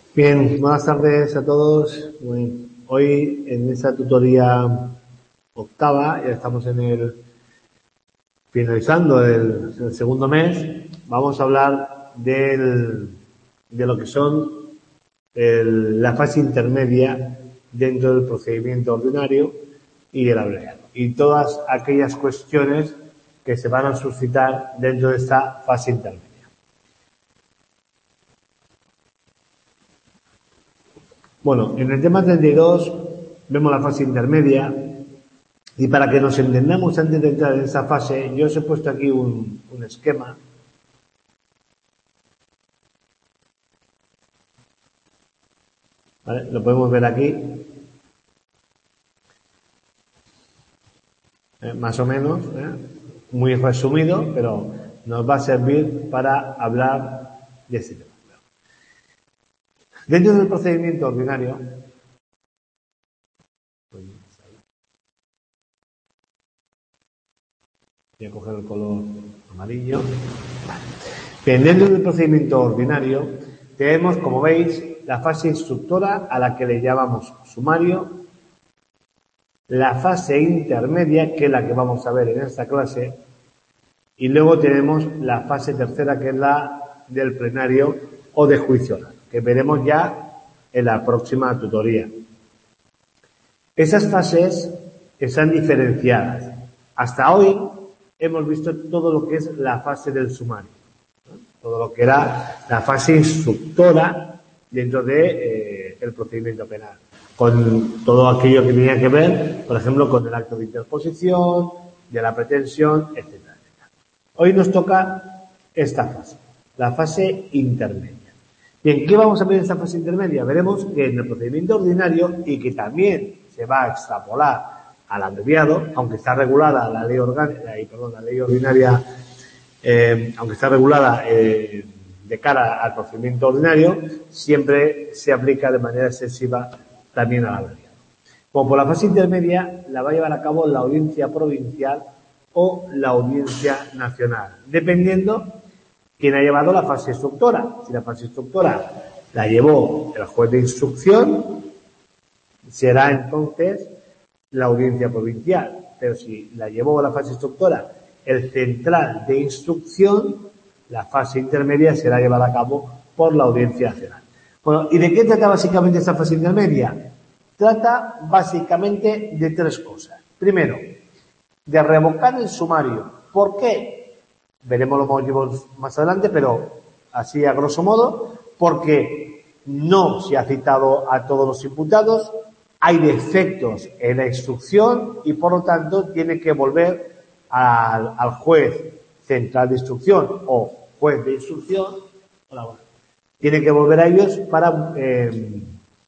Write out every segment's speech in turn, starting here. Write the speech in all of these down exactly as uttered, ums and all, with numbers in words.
Bien, buenas tardes a todos. Bueno, hoy en esta tutoría octava, ya estamos en el finalizando el, el segundo mes, vamos a hablar del, de lo que son el, la fase intermedia dentro del procedimiento ordinario y el abreviado. Y todas aquellas cuestiones que se van a suscitar dentro de esta fase intermedia. Bueno, en el tema treinta y dos vemos la fase intermedia y para que nos entendamos antes de entrar en esa fase, yo os he puesto aquí un, un esquema. ¿Vale? Lo podemos ver aquí. Eh, más o menos, ¿eh? Muy resumido, pero nos va a servir para hablar de este tema. Dentro del procedimiento ordinario, voy a coger el color amarillo. Bien, dentro del procedimiento ordinario tenemos, como veis, la fase instructora a la que le llamamos sumario, la fase intermedia, que es la que vamos a ver en esta clase, y luego tenemos la fase tercera, que es la del plenario o de juicio oral, que veremos ya en la próxima tutoría. Esas fases están diferenciadas. Hasta hoy hemos visto todo lo que es la fase del sumario, ¿no? Todo lo que era la fase instructora dentro de eh, el procedimiento penal, con todo aquello que tenía que ver, por ejemplo, con el acto de interposición, de la pretensión, etcétera, etcétera. Hoy nos toca esta fase, la fase intermedia. Bien, ¿qué vamos a ver en esta fase intermedia? Veremos que en el procedimiento ordinario, y que también se va a extrapolar al abreviado, aunque está regulada la ley orgánica, y perdón, la ley ordinaria, eh, aunque está regulada eh, de cara al procedimiento ordinario, siempre se aplica de manera excesiva también al abreviado. Como por la fase intermedia la va a llevar a cabo la audiencia provincial o la audiencia nacional, dependiendo quién ha llevado la fase instructora. Si la fase instructora la llevó el juez de instrucción, será entonces la audiencia provincial. Pero si la llevó la fase instructora el central de instrucción, la fase intermedia será llevada a cabo por la audiencia nacional. Bueno, ¿y de qué trata básicamente esta fase intermedia? Trata básicamente de tres cosas. Primero, de revocar el sumario. ¿Por qué? Veremos los motivos más adelante, pero así a grosso modo, porque no se ha citado a todos los imputados, hay defectos en la instrucción y por lo tanto tiene que volver al, al juez central de instrucción o juez de instrucción, tiene que volver a ellos para eh,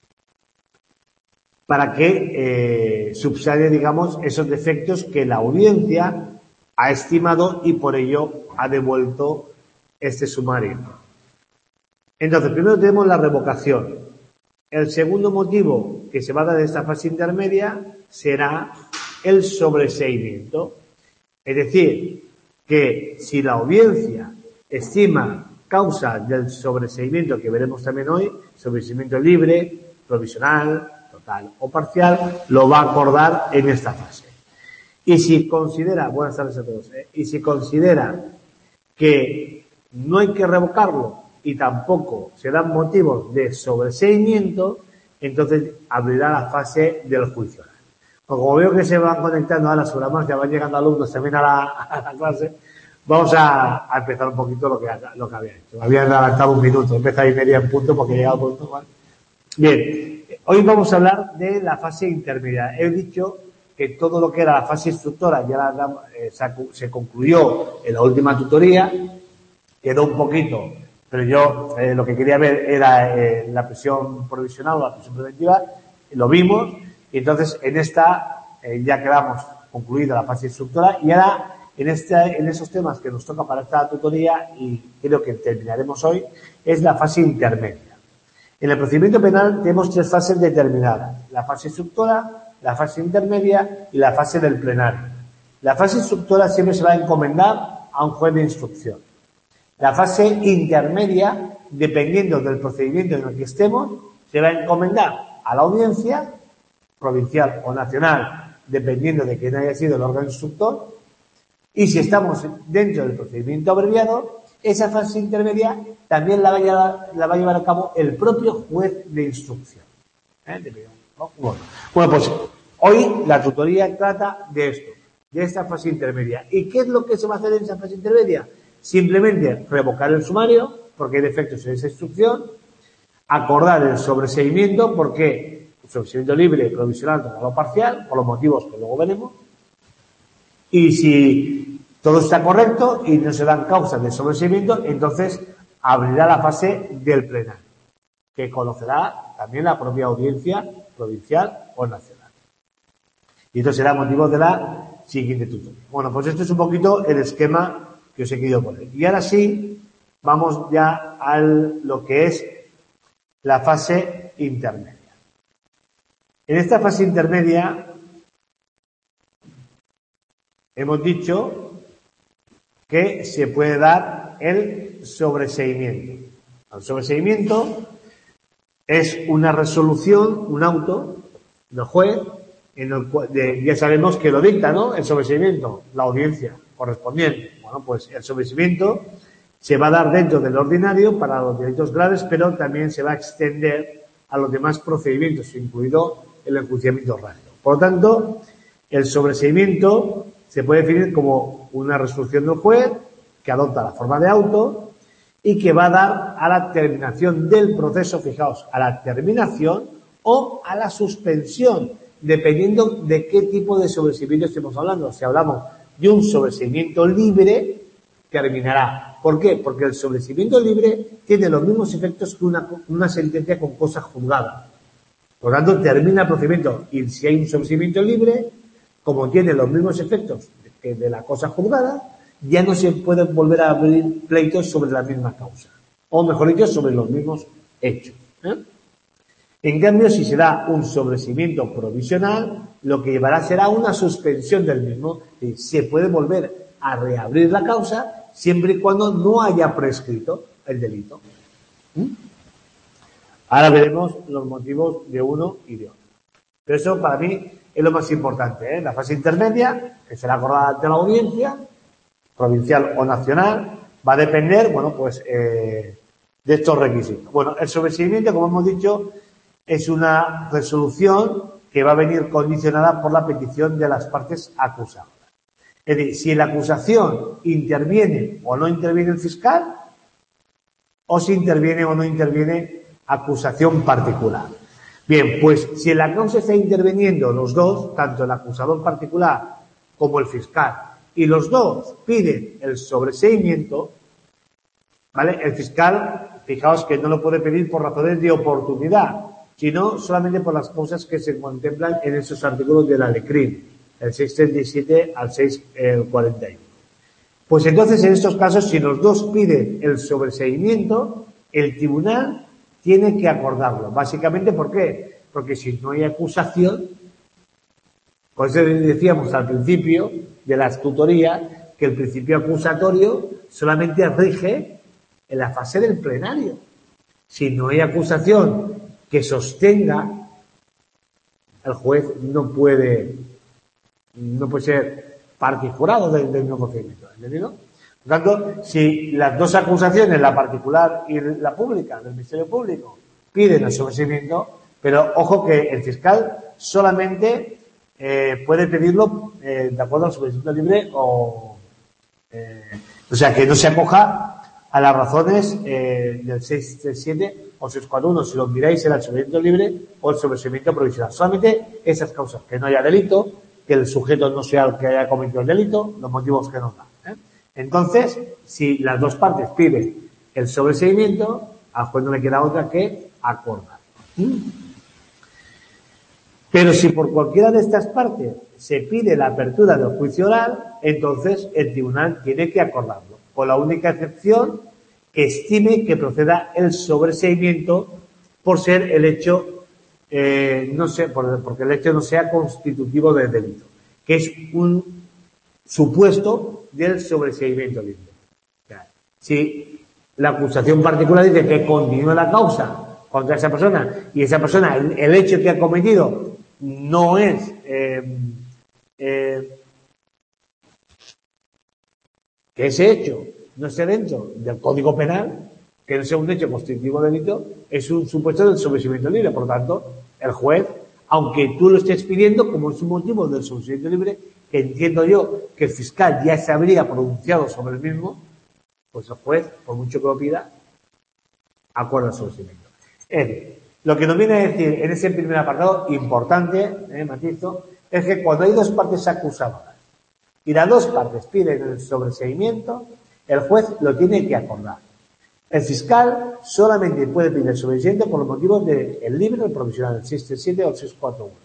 para que eh, subsane, digamos, esos defectos que la audiencia ha estimado y por ello ha devuelto este sumario. Entonces, primero tenemos la revocación. El segundo motivo que se va a dar en esta fase intermedia será el sobreseimiento. Es decir, que si la audiencia estima causa del sobreseimiento, que veremos también hoy, sobreseimiento libre, provisional, total o parcial, lo va a acordar en esta fase. Y si considera, buenas tardes a todos, ¿eh? y si considera que no hay que revocarlo y tampoco se dan motivos de sobreseimiento, entonces abrirá la fase del juicio oral. Como veo que se van conectando ahora sobre la marcha, van llegando alumnos también a la, a la clase, vamos a, a empezar un poquito lo que, lo que había hecho. Había adelantado un minuto, empezar y media en punto porque he llegado por punto. ¿Vale? Bien, hoy vamos a hablar de la fase intermedia. He dicho que todo lo que era la fase instructora ya la, eh, se concluyó en la última tutoría, quedó un poquito, pero yo eh, lo que quería ver era eh, la prisión provisional o la prisión preventiva, lo vimos, y entonces en esta eh, ya quedamos concluida la fase instructora, y ahora en, este, en esos temas que nos toca para esta tutoría, y creo que terminaremos hoy, es la fase intermedia. En el procedimiento penal tenemos tres fases determinadas: la fase instructora, la fase intermedia y la fase del plenario. La fase instructora siempre se va a encomendar a un juez de instrucción. La fase intermedia dependiendo del procedimiento en el que estemos, se va a encomendar a la audiencia, provincial o nacional, dependiendo de quién haya sido el órgano instructor, y si estamos dentro del procedimiento abreviado, esa fase intermedia también la va a llevar, la va a, llevar a cabo el propio juez de instrucción. ¿Eh? Bueno, bueno, pues hoy la tutoría trata de esto, de esta fase intermedia. ¿Y qué es lo que se va a hacer en esa fase intermedia? Simplemente revocar el sumario, porque hay defectos en esa instrucción, acordar el sobreseimiento, porque el sobreseimiento libre, provisional, total o parcial, por los motivos que luego veremos, y si todo está correcto y no se dan causas de sobreseimiento, entonces abrirá la fase del plenario, que conocerá también la propia audiencia provincial o nacional. Y esto será motivo de la siguiente tutoría. Bueno, pues esto es un poquito el esquema que os he querido poner. Y ahora sí, vamos ya a lo que es la fase intermedia. En esta fase intermedia hemos dicho que se puede dar el sobreseimiento. El sobreseimiento es una resolución, un auto del juez, en el cual, de, ya sabemos que lo dicta, ¿no? El sobreseimiento, la audiencia correspondiente. Bueno, pues el sobreseimiento se va a dar dentro del ordinario para los delitos graves, pero también se va a extender a los demás procedimientos, incluido el enjuiciamiento rápido. Por lo tanto, el sobreseimiento se puede definir como una resolución del juez que adopta la forma de auto y que va a dar a la terminación del proceso, fijaos, a la terminación o a la suspensión, dependiendo de qué tipo de sobreseimiento estemos hablando. Si hablamos de un sobreseimiento libre, terminará. ¿Por qué? Porque el sobreseimiento libre tiene los mismos efectos que una, una sentencia con cosa juzgada. Por lo tanto, termina el procedimiento. Y si hay un sobreseimiento libre, como tiene los mismos efectos que de la cosa juzgada, ya no se pueden volver a abrir pleitos sobre la misma causa. O mejor dicho, sobre los mismos hechos. ¿eh? En cambio, si se da un sobreseimiento provisional, lo que llevará será una suspensión del mismo. Y se puede volver a reabrir la causa siempre y cuando no haya prescrito el delito. ¿Mm? Ahora veremos los motivos de uno y de otro. Pero eso para mí es lo más importante. ¿eh? La fase intermedia, que será acordada ante la audiencia, provincial o nacional, va a depender, bueno, pues, eh, de estos requisitos. Bueno, el sobreseimiento, como hemos dicho, es una resolución que va a venir condicionada por la petición de las partes acusadas. Es decir, si en la acusación interviene o no interviene el fiscal, o si interviene o no interviene acusación particular. Bien, pues si en la causa está interviniendo los dos, tanto el acusador particular como el fiscal, y los dos piden el sobreseimiento, ¿vale? El fiscal, fijaos que no lo puede pedir por razones de oportunidad, sino solamente por las causas que se contemplan en esos artículos de la LECRIM, el seiscientos treinta y siete al seiscientos cuarenta y uno. Pues entonces, en estos casos, si los dos piden el sobreseimiento, el tribunal tiene que acordarlo. Básicamente, ¿por qué? Porque si no hay acusación, por eso decíamos al principio de las tutorías que el principio acusatorio solamente rige en la fase del plenario. Si no hay acusación que sostenga, el juez no puede, no puede ser parte y jurado del, del mismo procedimiento. ¿Entendido? Por tanto, si las dos acusaciones, la particular y la pública, del Ministerio Público, piden el sobreseimiento, pero ojo que el fiscal solamente eh, puede pedirlo eh, de acuerdo al sobreseimiento libre o, eh, o sea, que no se acoja a las razones eh, del seiscientos treinta y siete o seiscientos cuarenta y uno, si lo miráis, era el sobreseimiento libre o el sobreseimiento provisional. Solamente esas causas, que no haya delito, que el sujeto no sea el que haya cometido el delito, los motivos que nos dan. ¿eh? Entonces, si las dos partes piden el sobreseimiento, al juez no le queda otra que acordar. ¿Mm? Pero si por cualquiera de estas partes se pide la apertura del juicio oral, entonces el tribunal tiene que acordarlo, con la única excepción que estime que proceda el sobreseimiento por ser el hecho, eh, no sé, por, porque el hecho no sea constitutivo del delito, que es un supuesto del sobreseimiento libre. Si La acusación particular dice que continúa la causa contra esa persona y esa persona, el, el hecho que ha cometido no es eh, eh, que ese hecho no esté dentro del Código Penal, que no sea un hecho constitutivo de delito, es un supuesto del sobreseimiento libre. Por lo tanto, el juez, aunque tú lo estés pidiendo, como es un motivo del sobreseimiento libre, que entiendo yo que el fiscal ya se habría pronunciado sobre el mismo, pues el juez, por mucho que lo pida, acuerda el sobreseimiento. Es decir, lo que nos viene a decir en ese primer apartado, importante, eh, matizo, es que cuando hay dos partes acusadoras y las dos partes piden el sobreseimiento, el juez lo tiene que acordar. El fiscal solamente puede pedir el sobreseimiento por los motivos del libre o el provisional, el seiscientos treinta y siete o el seiscientos cuarenta y uno.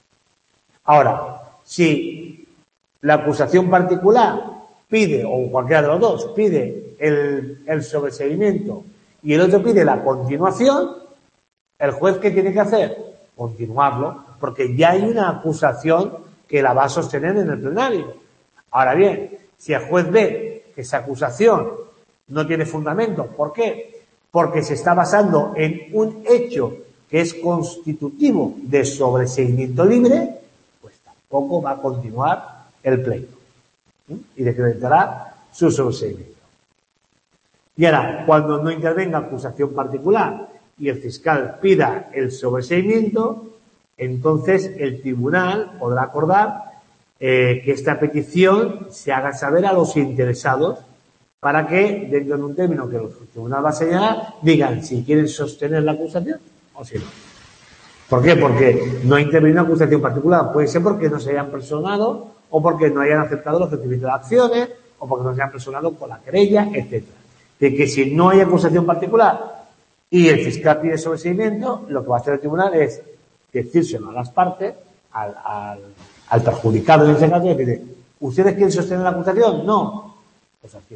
Ahora, si la acusación particular pide, o cualquiera de los dos, pide el, el sobreseimiento y el otro pide la continuación, el juez, ¿qué tiene que hacer? Continuarlo, porque ya hay una acusación que la va a sostener en el plenario. Ahora bien, si el juez ve que esa acusación no tiene fundamento, ¿por qué? Porque se está basando en un hecho que es constitutivo de sobreseimiento libre, pues tampoco va a continuar el pleito y decretará su sobreseimiento. Y ahora, cuando no intervenga acusación particular y el fiscal pida el sobreseimiento, entonces el tribunal podrá acordar eh, que esta petición se haga saber a los interesados para que, dentro de un término que el tribunal va a señalar, digan si quieren sostener la acusación o si no. ¿Por qué? Porque no ha intervenido una acusación particular. Puede ser porque no se hayan personado o porque no hayan aceptado los ofrecimientos de acciones o porque no se hayan personado con la querella, etcétera. De que si no hay acusación particular y el fiscal pide sobreseimiento, lo que va a hacer el tribunal es decírselo a las partes, al, al, al perjudicado en ese caso, y decir, ¿ustedes quieren sostener la acusación? No. Pues así.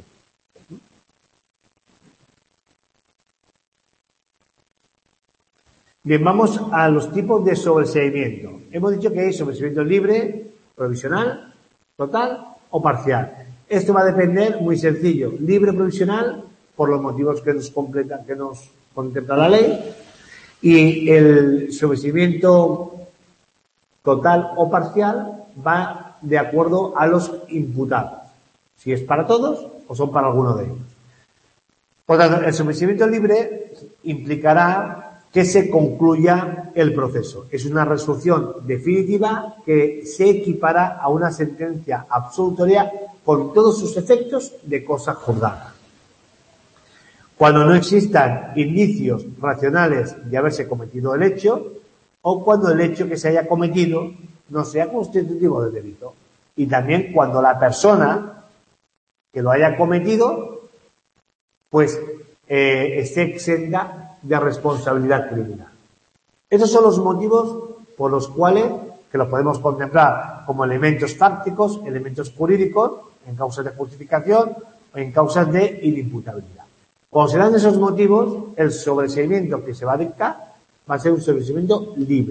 Bien, vamos a los tipos de sobreseimiento. Hemos dicho que hay sobreseimiento libre, provisional, total o parcial. Esto va a depender, muy sencillo, libre provisional, por los motivos que nos completa, que nos contempla la ley, y el sobreseimiento total o parcial va de acuerdo a los imputados. Si es para todos o son para alguno de ellos. Por tanto, el sobreseimiento libre implicará que se concluya el proceso. Es una resolución definitiva que se equipara a una sentencia absolutoria con todos sus efectos de cosa juzgada. Cuando no existan indicios racionales de haberse cometido el hecho o cuando el hecho que se haya cometido no sea constitutivo de delito. Y también cuando la persona que lo haya cometido pues eh, esté exenta de responsabilidad criminal. Esos son los motivos por los cuales, que los podemos contemplar como elementos fácticos, elementos jurídicos, en causas de justificación o en causas de inimputabilidad. Cuando se dan esos motivos, el sobreseimiento que se va a dictar va a ser un sobreseimiento libre.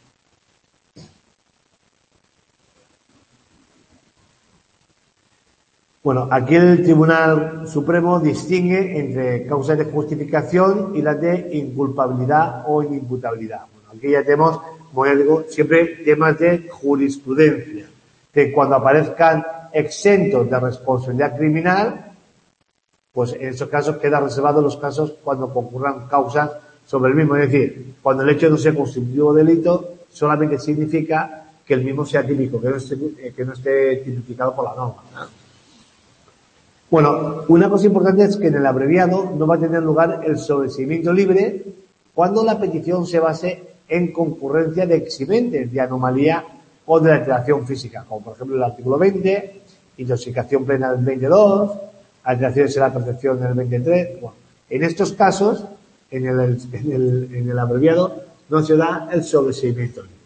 Bueno, aquí el Tribunal Supremo distingue entre causas de justificación y las de inculpabilidad o inimputabilidad. Bueno, aquí ya tenemos, como ya digo, siempre temas de jurisprudencia, que cuando aparezcan exentos de responsabilidad criminal, pues en esos casos queda reservado los casos cuando concurran causas sobre el mismo. Es decir, cuando el hecho no sea constitutivo de delito, solamente significa que el mismo sea típico, que no esté, que no esté tipificado por la norma, ¿no? Bueno, una cosa importante es que en el abreviado no va a tener lugar el sobreseimiento libre cuando la petición se base en concurrencia de eximentes de anomalía o de alteración física, como por ejemplo el artículo veinte, intoxicación plena del veintidós, alteraciones en la percepción del veintitrés. Bueno, en estos casos, en el, en el, en el abreviado, no se da el sobreseimiento libre.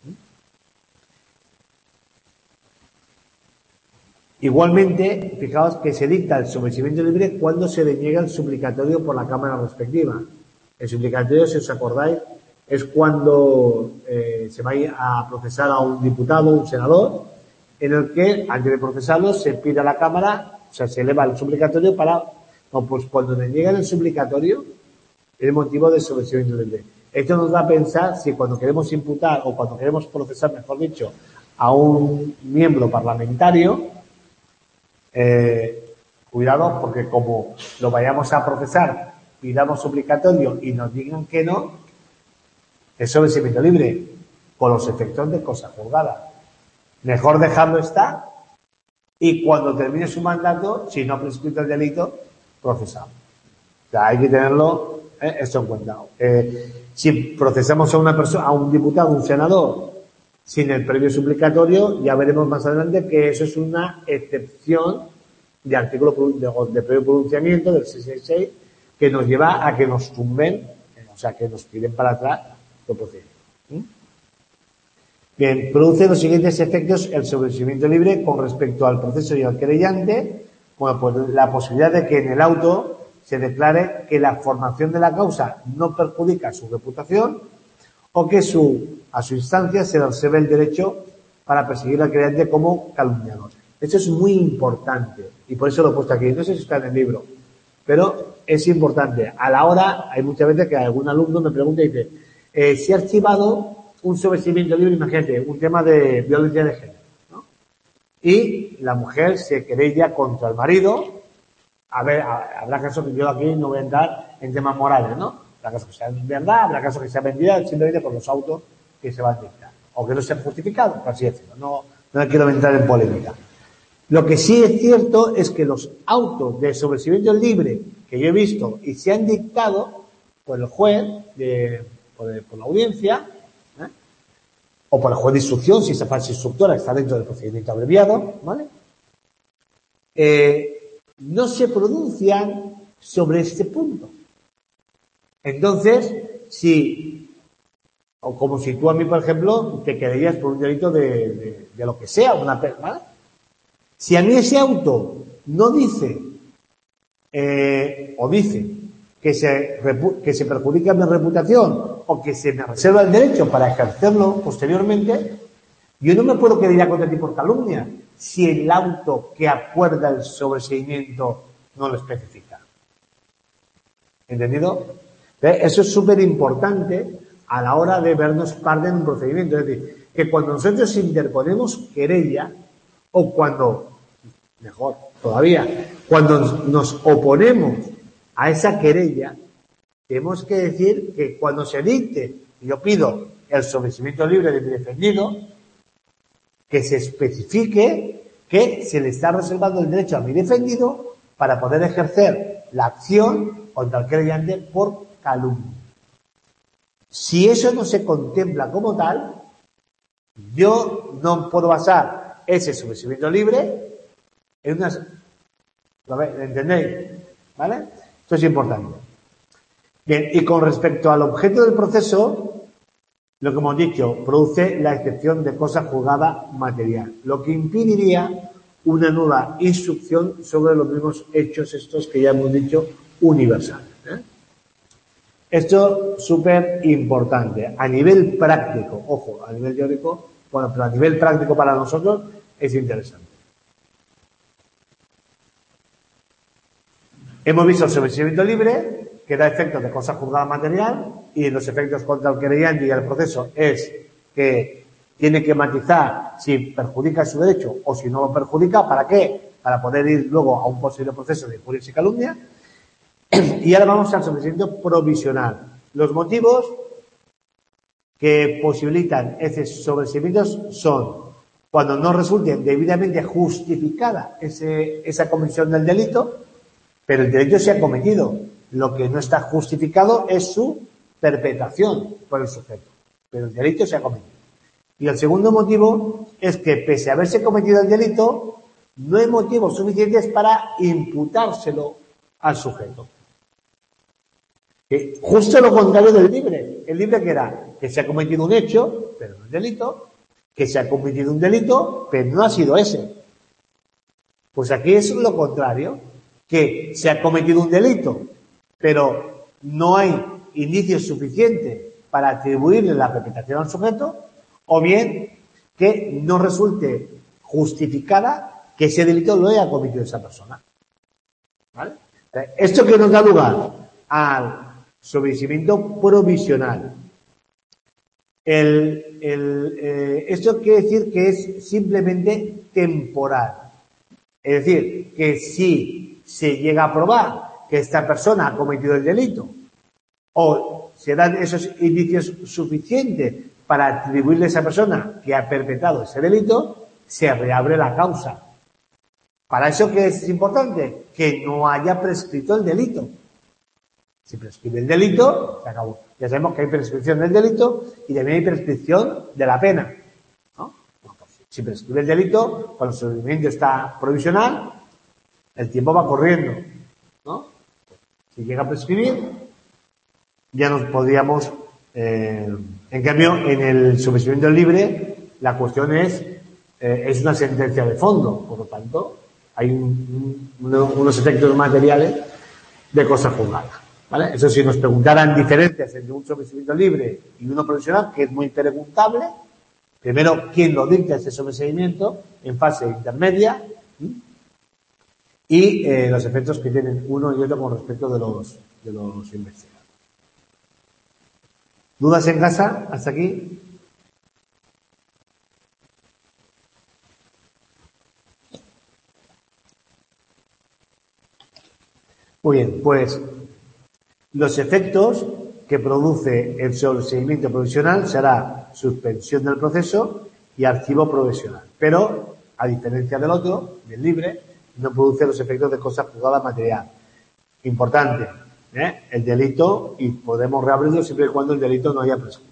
Igualmente, fijaos que se dicta el sobreseimiento libre cuando se deniega el suplicatorio por la Cámara respectiva. El suplicatorio, si os acordáis, es cuando eh, se va a procesar a un diputado, un senador, en el que, antes de procesarlo, se pide a la Cámara, o sea, se eleva el suplicatorio para O pues cuando me niega el suplicatorio, es motivo de sobreseimiento libre. Esto nos da a pensar si cuando queremos imputar o cuando queremos procesar, mejor dicho, a un miembro parlamentario, eh, cuidado, porque como lo vayamos a procesar, pidamos suplicatorio y nos digan que no, es sobreseimiento libre, con los efectos de cosa juzgada. Mejor dejarlo estar y cuando termine su mandato, si no ha prescrito el delito, procesamos. O sea, hay que tenerlo eh, esto en cuenta. Eh, si procesamos a una persona, a un diputado, un senador, sin el previo suplicatorio, ya veremos más adelante que eso es una excepción de artículo de, de previo pronunciamiento del seiscientos sesenta y seis que nos lleva a que nos tumben, o sea, que nos tiren para atrás lo procedimiento. ¿Mm? Bien, produce los siguientes efectos el sobreseimiento libre con respecto al proceso y al querellante. Bueno, pues la posibilidad de que en el auto se declare que la formación de la causa no perjudica su reputación o que su, a su instancia se reserve el derecho para perseguir al querellante como calumniador. Esto es muy importante y por eso lo he puesto aquí. No sé si está en el libro, pero es importante. A la hora, hay muchas veces que algún alumno me pregunta y dice, eh, si ha archivado un sobreseimiento libre, imagínate, un tema de violencia de género, ¿no? Y la mujer se querella contra el marido. A ver, habrá casos que yo aquí no voy a entrar en temas morales, ¿no? Habrá casos que sean verdad, habrá casos que sean mentiras, simplemente por los autos que se van a dictar. O que no sean justificados, por así decirlo. No, no quiero entrar en polémica. Lo que sí es cierto es que los autos de sobreseimiento libre que yo he visto y se han dictado por el juez, de, por, el, por la audiencia, ¿eh? O por el juez de instrucción, si esa fase instructora está dentro del procedimiento abreviado, ¿vale? Eh, no se pronuncian sobre este punto. Entonces, si, o como si tú a mí, por ejemplo, te quedarías por un delito de, de, de lo que sea, una, ¿vale? Si a mí ese auto no dice, eh, o dice que se, que se perjudica mi reputación o que se me reserva el derecho para ejercerlo posteriormente, yo no me puedo quedar contra ti por calumnia si el auto que acuerda el sobreseimiento no lo especifica. ¿Entendido? Eso es súper importante a la hora de vernos parte en un procedimiento. Es decir, que cuando nosotros interponemos querella o cuando, mejor todavía, cuando nos oponemos a esa querella, tenemos que decir que cuando se dicte, y yo pido el sobreseimiento libre de mi defendido, que se especifique que se le está reservando el derecho a mi defendido para poder ejercer la acción contra el querellante por calumnia. Si eso no se contempla como tal, yo no puedo basar ese sobreseimiento libre en unas... ¿Entendéis? ¿Vale? Esto es importante. Bien, y con respecto al objeto del proceso, lo que hemos dicho, produce la excepción de cosa juzgada material, lo que impediría una nueva instrucción sobre los mismos hechos estos que ya hemos dicho universales. ¿eh? Esto es súper importante. A nivel práctico, ojo, a nivel teórico, bueno, pero a nivel práctico para nosotros es interesante. Hemos visto el sobreseimiento libre, que da efectos de cosa juzgada material, y los efectos contra el querellante y el proceso es que tiene que matizar si perjudica su derecho o si no lo perjudica. ¿Para qué? Para poder ir luego a un posible proceso de injurias y calumnia. Y ahora vamos al sobreseimiento provisional. Los motivos que posibilitan esos sobreseimientos son cuando no resulte debidamente justificada ese, esa comisión del delito, pero el delito se ha cometido. Lo que no está justificado es su perpetración por el sujeto, pero el delito se ha cometido. Y el segundo motivo es que, pese a haberse cometido el delito, no hay motivos suficientes para imputárselo al sujeto. Que justo lo contrario del libre. El libre que era que se ha cometido un hecho, pero no es delito, que se ha cometido un delito, pero no ha sido ese. Pues aquí es lo contrario, que se ha cometido un delito, pero no hay indicios suficientes para atribuirle la perpetración al sujeto, o bien que no resulte justificada que ese delito lo haya cometido esa persona. ¿Vale? Esto que nos da lugar al sobreseimiento provisional. El, el, eh, esto quiere decir que es simplemente temporal. Es decir, que si se llega a probar que esta persona ha cometido el delito o se dan esos indicios suficientes para atribuirle a esa persona que ha perpetrado ese delito, se reabre la causa. ¿Para eso qué es importante? Que no haya prescrito el delito. Si prescribe el delito, se acabó. Ya sabemos que hay prescripción del delito y también hay prescripción de la pena, ¿no? Si prescribe el delito, cuando el sobreseimiento está provisional, el tiempo va corriendo, ¿no? Si llega a prescribir, ya nos podríamos... Eh, en cambio, en el sobreseimiento libre, la cuestión es, eh, es una sentencia de fondo, por lo tanto, hay un, un, unos efectos materiales de cosa juzgada. ¿Vale? Eso si nos preguntaran diferencias entre un sobreseimiento libre y uno provisional, que es muy preguntable, primero, ¿quién lo dicta ese sobreseimiento en fase intermedia? ¿Sí? Y eh, los efectos que tienen uno y otro con respecto de los, de los investigados. ¿Dudas en casa? ¿Hasta aquí? Muy bien, pues los efectos que produce el sobreseimiento provisional será suspensión del proceso y archivo provisional. Pero, a diferencia del otro, del libre, no produce los efectos de cosa juzgada material. Importante, ¿eh? El delito, y podemos reabrirlo siempre y cuando el delito no haya prescrito.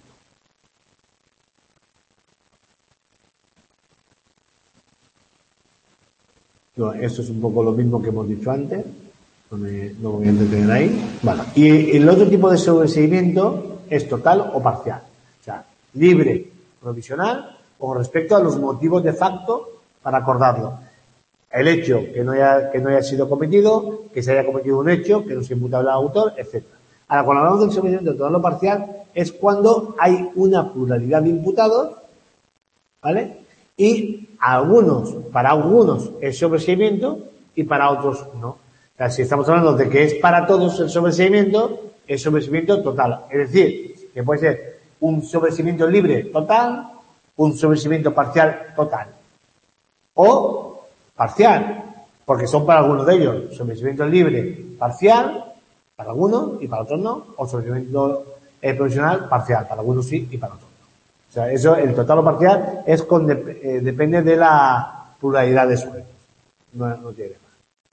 Bueno, esto es un poco lo mismo que hemos dicho antes. No me, no me voy a entretener ahí. Vale. Y el otro tipo de sobreseimiento es total o parcial. O sea, libre, provisional, con respecto a los motivos de facto para acordarlo. El hecho que no haya, que no haya sido cometido, que se haya cometido un hecho, que no se imputable al autor, etcétera. Ahora, cuando hablamos del sobreseimiento total o parcial, es cuando hay una pluralidad de imputados, ¿vale? Y algunos, para algunos es sobreseimiento y para otros no. O sea, si estamos hablando de que es para todos el sobreseimiento, es sobreseimiento total. Es decir, que puede ser un sobreseimiento libre total, un sobreseimiento parcial total. O parcial, porque son para algunos de ellos. Sobreseimiento libre parcial, para algunos, y para otros no. O sobreseimiento eh, provisional parcial, para algunos sí y para otros no. O sea, eso, el total o parcial, es con, eh, depende de la pluralidad de sujetos. No, no tiene más.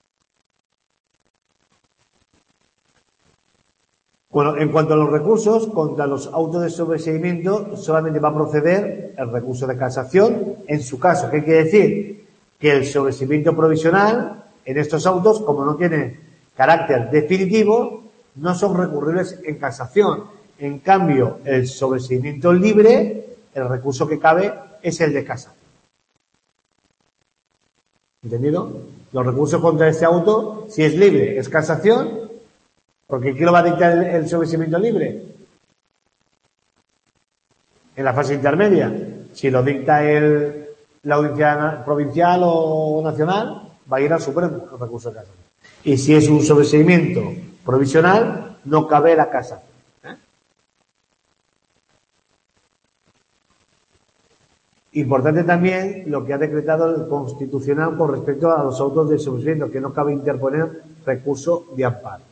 Bueno, en cuanto a los recursos, contra los autos de sobreseimiento solamente va a proceder el recurso de casación. En su caso, ¿qué quiere decir? Que el sobreseimiento provisional, en estos autos, como no tiene carácter definitivo, no son recurribles en casación. En cambio, el sobreseimiento libre, el recurso que cabe es el de casación. ¿Entendido? Los recursos contra este auto, si es libre, es casación. Porque ¿quién lo va a dictar el, el sobreseimiento libre? En la fase intermedia. Si lo dicta el, la audiencia provincial o nacional, va a ir al Supremo el recurso de casación. Y si es un sobreseimiento provisional, no cabe la casación. ¿Eh? Importante también lo que ha decretado el Constitucional con respecto a los autos de sobreseimiento, que no cabe interponer recurso de amparo.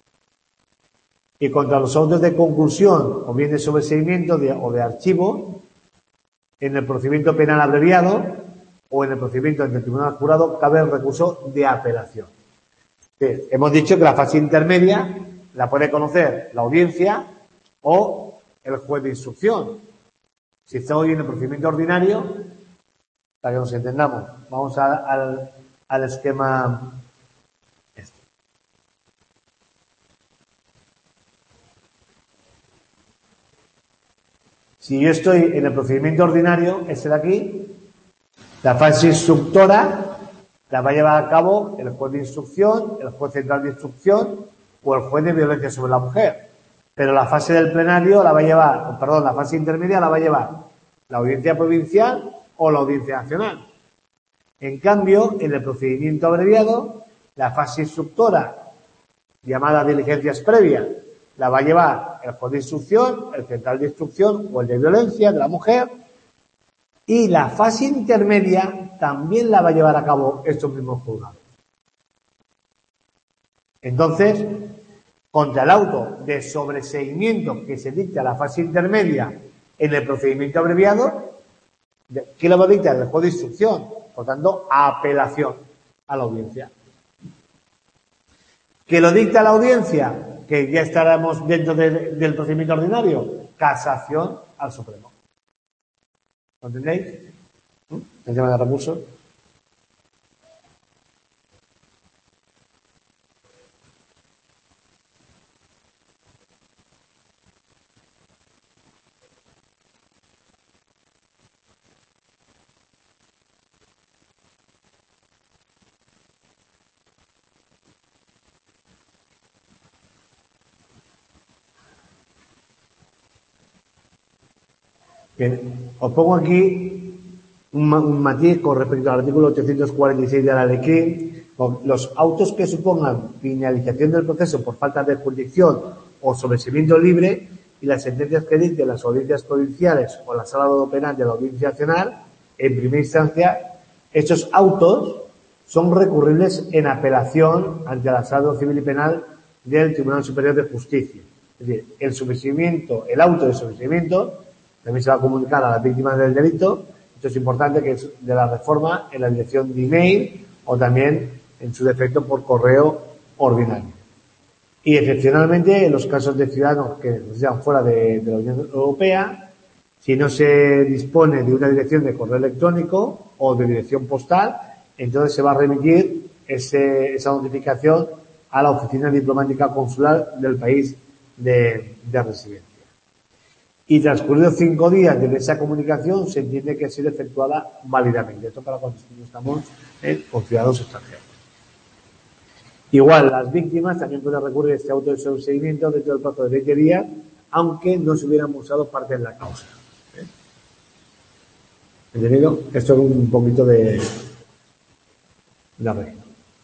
Y contra los autos de conclusión o bien de sobreseimiento de, o de archivo, en el procedimiento penal abreviado o en el procedimiento ante el Tribunal Jurado, cabe el recurso de apelación. Sí, hemos dicho que la fase intermedia la puede conocer la audiencia o el juez de instrucción. Si está hoy en el procedimiento ordinario, para que nos entendamos, vamos a, al, al esquema este. Si yo estoy en el procedimiento ordinario, este de aquí, la fase instructora la va a llevar a cabo el juez de instrucción, el juez central de instrucción o el juez de violencia sobre la mujer. Pero la fase del plenario la va a llevar, perdón, la fase intermedia la va a llevar la audiencia provincial o la audiencia nacional. En cambio, en el procedimiento abreviado, la fase instructora llamada diligencias previas, la va a llevar el juez de instrucción, el central de instrucción o el de violencia de la mujer, y la fase intermedia también la va a llevar a cabo estos mismos juzgados. Entonces, contra el auto de sobreseimiento que se dicta la fase intermedia en el procedimiento abreviado, ¿quién lo va a dictar? El juez de instrucción. Por tanto, apelación a la audiencia. ¿Que lo dicta la audiencia? Que ya estaremos dentro de, del procedimiento ordinario. Casación al Supremo. ¿Lo entendéis? El tema de recursos. Bien, os pongo aquí un, un matiz con respecto al artículo ochocientos cuarenta y seis de la ley. Los autos que supongan finalización del proceso por falta de jurisdicción o sobreseimiento libre y las sentencias que dicten las audiencias provinciales o la sala de lo penal de la Audiencia Nacional, en primera instancia, estos autos son recurribles en apelación ante la sala de lo civil y penal del Tribunal Superior de Justicia. Es decir, el sobreseimiento, el auto de sobreseimiento también se va a comunicar a las víctimas del delito. Esto es importante, que es de la reforma en la dirección de email o también, en su defecto, por correo ordinario. Y excepcionalmente, en los casos de ciudadanos que sean fuera de, de la Unión Europea, si no se dispone de una dirección de correo electrónico o de dirección postal, entonces se va a remitir ese, esa notificación a la oficina diplomática consular del país de, de residencia. Y transcurridos cinco días desde esa comunicación, se entiende que ha sido efectuada válidamente. Esto para cuando estamos eh, con ciudadanos extranjeros. Igual, las víctimas también pueden recurrir a este auto de sobreseimiento dentro del plazo de veinte días, aunque no se hubieran mostrado parte en la causa. ¿Eh? ¿Entendido? Esto es un poquito de la regla.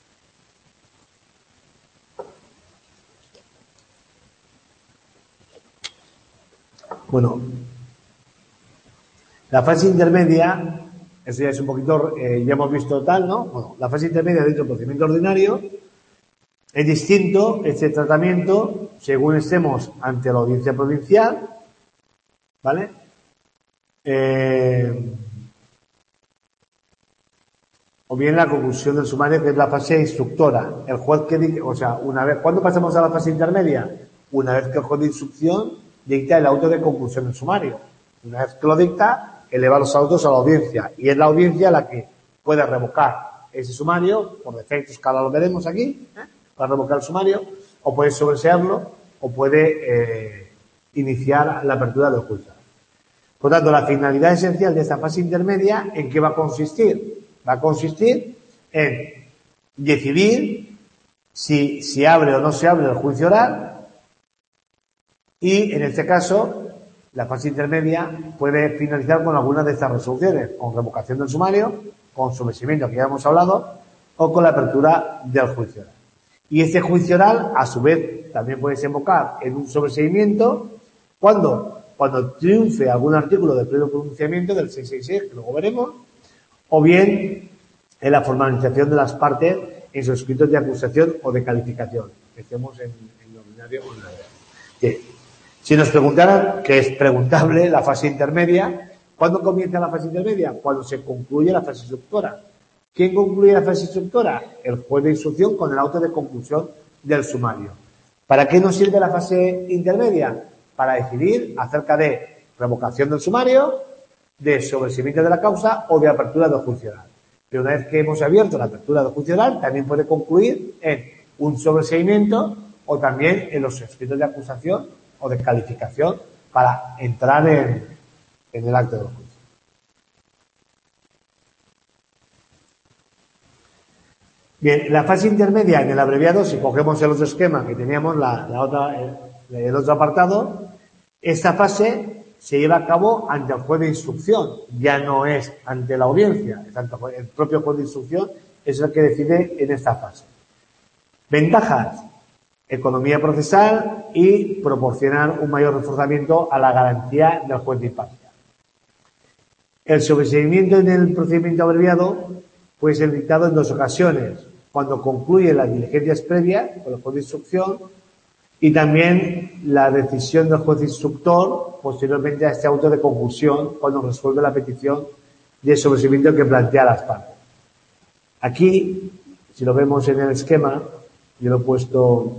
Bueno, la fase intermedia, eso ya es un poquito, eh, ya hemos visto tal, ¿no? Bueno, la fase intermedia dentro del procedimiento ordinario es distinto este tratamiento según estemos ante la audiencia provincial, ¿vale? Eh, o bien la conclusión del sumario, que es la fase instructora. El juez que dice, o sea, una vez, ¿cuándo pasamos a la fase intermedia? Una vez que el juez de instrucción dicta el auto de conclusión del sumario. Una vez que lo dicta, eleva los autos a la audiencia. Y es la audiencia la que puede revocar ese sumario, por defectos, que ahora lo veremos aquí, ¿eh? Para revocar el sumario, o puede sobresearlo, o puede eh, iniciar la apertura del juicio. Por tanto, la finalidad esencial de esta fase intermedia, ¿en qué va a consistir? Va a consistir en decidir si se abre o no se abre el juicio oral. Y, en este caso, la fase intermedia puede finalizar con alguna de estas resoluciones, con revocación del sumario, con sobreseimiento, que ya hemos hablado, o con la apertura del juicio oral. Y este juicio oral, a su vez, también puede desembocar en un sobreseimiento, ¿cuándo? Cuando triunfe algún artículo del pleno pronunciamiento del seiscientos sesenta y seis, que luego veremos, o bien en la formalización de las partes en sus escritos de acusación o de calificación, que hacemos en, en lo ordinario o en la ley. Si nos preguntaran, que es preguntable, la fase intermedia, ¿cuándo comienza la fase intermedia? Cuando se concluye la fase instructora. ¿Quién concluye la fase instructora? El juez de instrucción con el auto de conclusión del sumario. ¿Para qué nos sirve la fase intermedia? Para decidir acerca de revocación del sumario, de sobreseimiento de la causa o de apertura del juicio oral. Pero una vez que hemos abierto la apertura del juicio oral, también puede concluir en un sobreseimiento o también en los escritos de acusación o de calificación para entrar en, en el acto del juicio. Bien, la fase intermedia en el abreviado, si cogemos el otro esquema que teníamos, la, la otra, el, el otro apartado, esta fase se lleva a cabo ante el juez de instrucción, ya no es ante la audiencia, es ante el propio juez de instrucción, es el que decide en esta fase. Ventajas. economía procesal y proporcionar un mayor reforzamiento a la garantía del juez de imparcial. El sobreseimiento en el procedimiento abreviado puede ser dictado en dos ocasiones, cuando concluye las diligencias previas por el juez de instrucción y también la decisión del juez instructor posteriormente a este auto de conclusión cuando resuelve la petición de sobreseimiento que plantea las partes. Aquí, si lo vemos en el esquema, yo lo he puesto.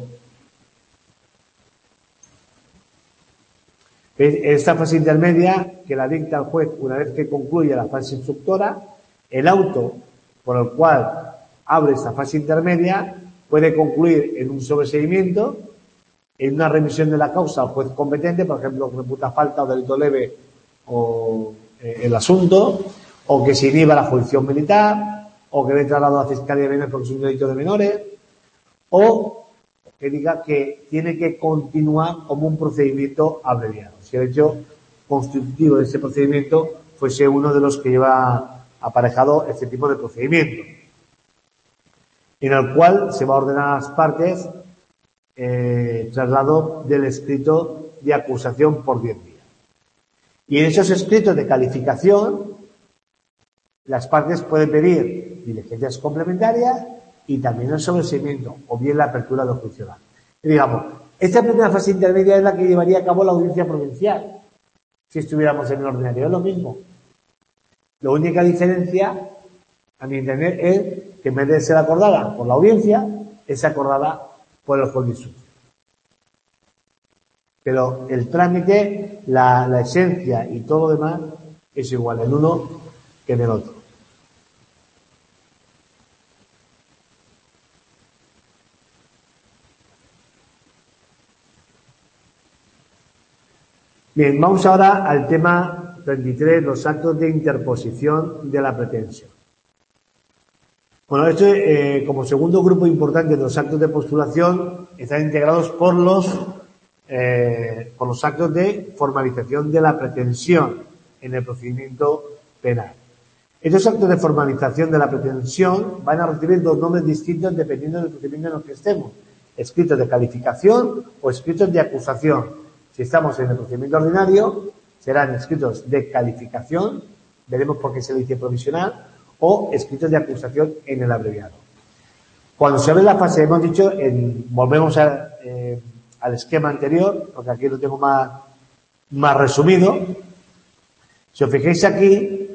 Esta fase intermedia que la dicta el juez una vez que concluye la fase instructora, el auto por el cual abre esta fase intermedia puede concluir en un sobreseimiento, en una remisión de la causa al juez competente, por ejemplo, reputa falta o delito leve o eh, el asunto, o que se inhiba la jurisdicción militar, o que dé traslado a la Fiscalía de Menores porque es un delito de menores, o que diga que tiene que continuar como un procedimiento abreviado. Si el hecho constitutivo de ese procedimiento fuese uno de los que lleva aparejado este tipo de procedimiento, en el cual se va a ordenar a las partes eh, traslado del escrito de acusación por diez días. Y en esos escritos de calificación, las partes pueden pedir diligencias complementarias y también el sobreseimiento o bien la apertura del juicio oral. Y digamos, esta primera fase intermedia es la que llevaría a cabo la audiencia provincial. Si estuviéramos en el ordinario, es lo mismo. La única diferencia, a mi entender, es que en vez de ser acordada por la audiencia, es acordada por el juez de instrucción. Pero el trámite, la, la esencia y todo lo demás es igual en uno que en el otro. Bien, vamos ahora al tema treinta y tres, los actos de interposición de la pretensión. Bueno, esto, eh, como segundo grupo importante de los actos de postulación, están integrados por los, eh, por los actos de formalización de la pretensión en el procedimiento penal. Estos actos de formalización de la pretensión van a recibir dos nombres distintos dependiendo del procedimiento en el que estemos: escritos de calificación o escritos de acusación. Si estamos en el procedimiento ordinario, serán escritos de calificación, veremos por qué se le dice provisional, o escritos de acusación en el abreviado. Cuando se abre la fase, hemos dicho, en, volvemos a, eh, al esquema anterior, porque aquí lo tengo más, más resumido. Si os fijáis aquí,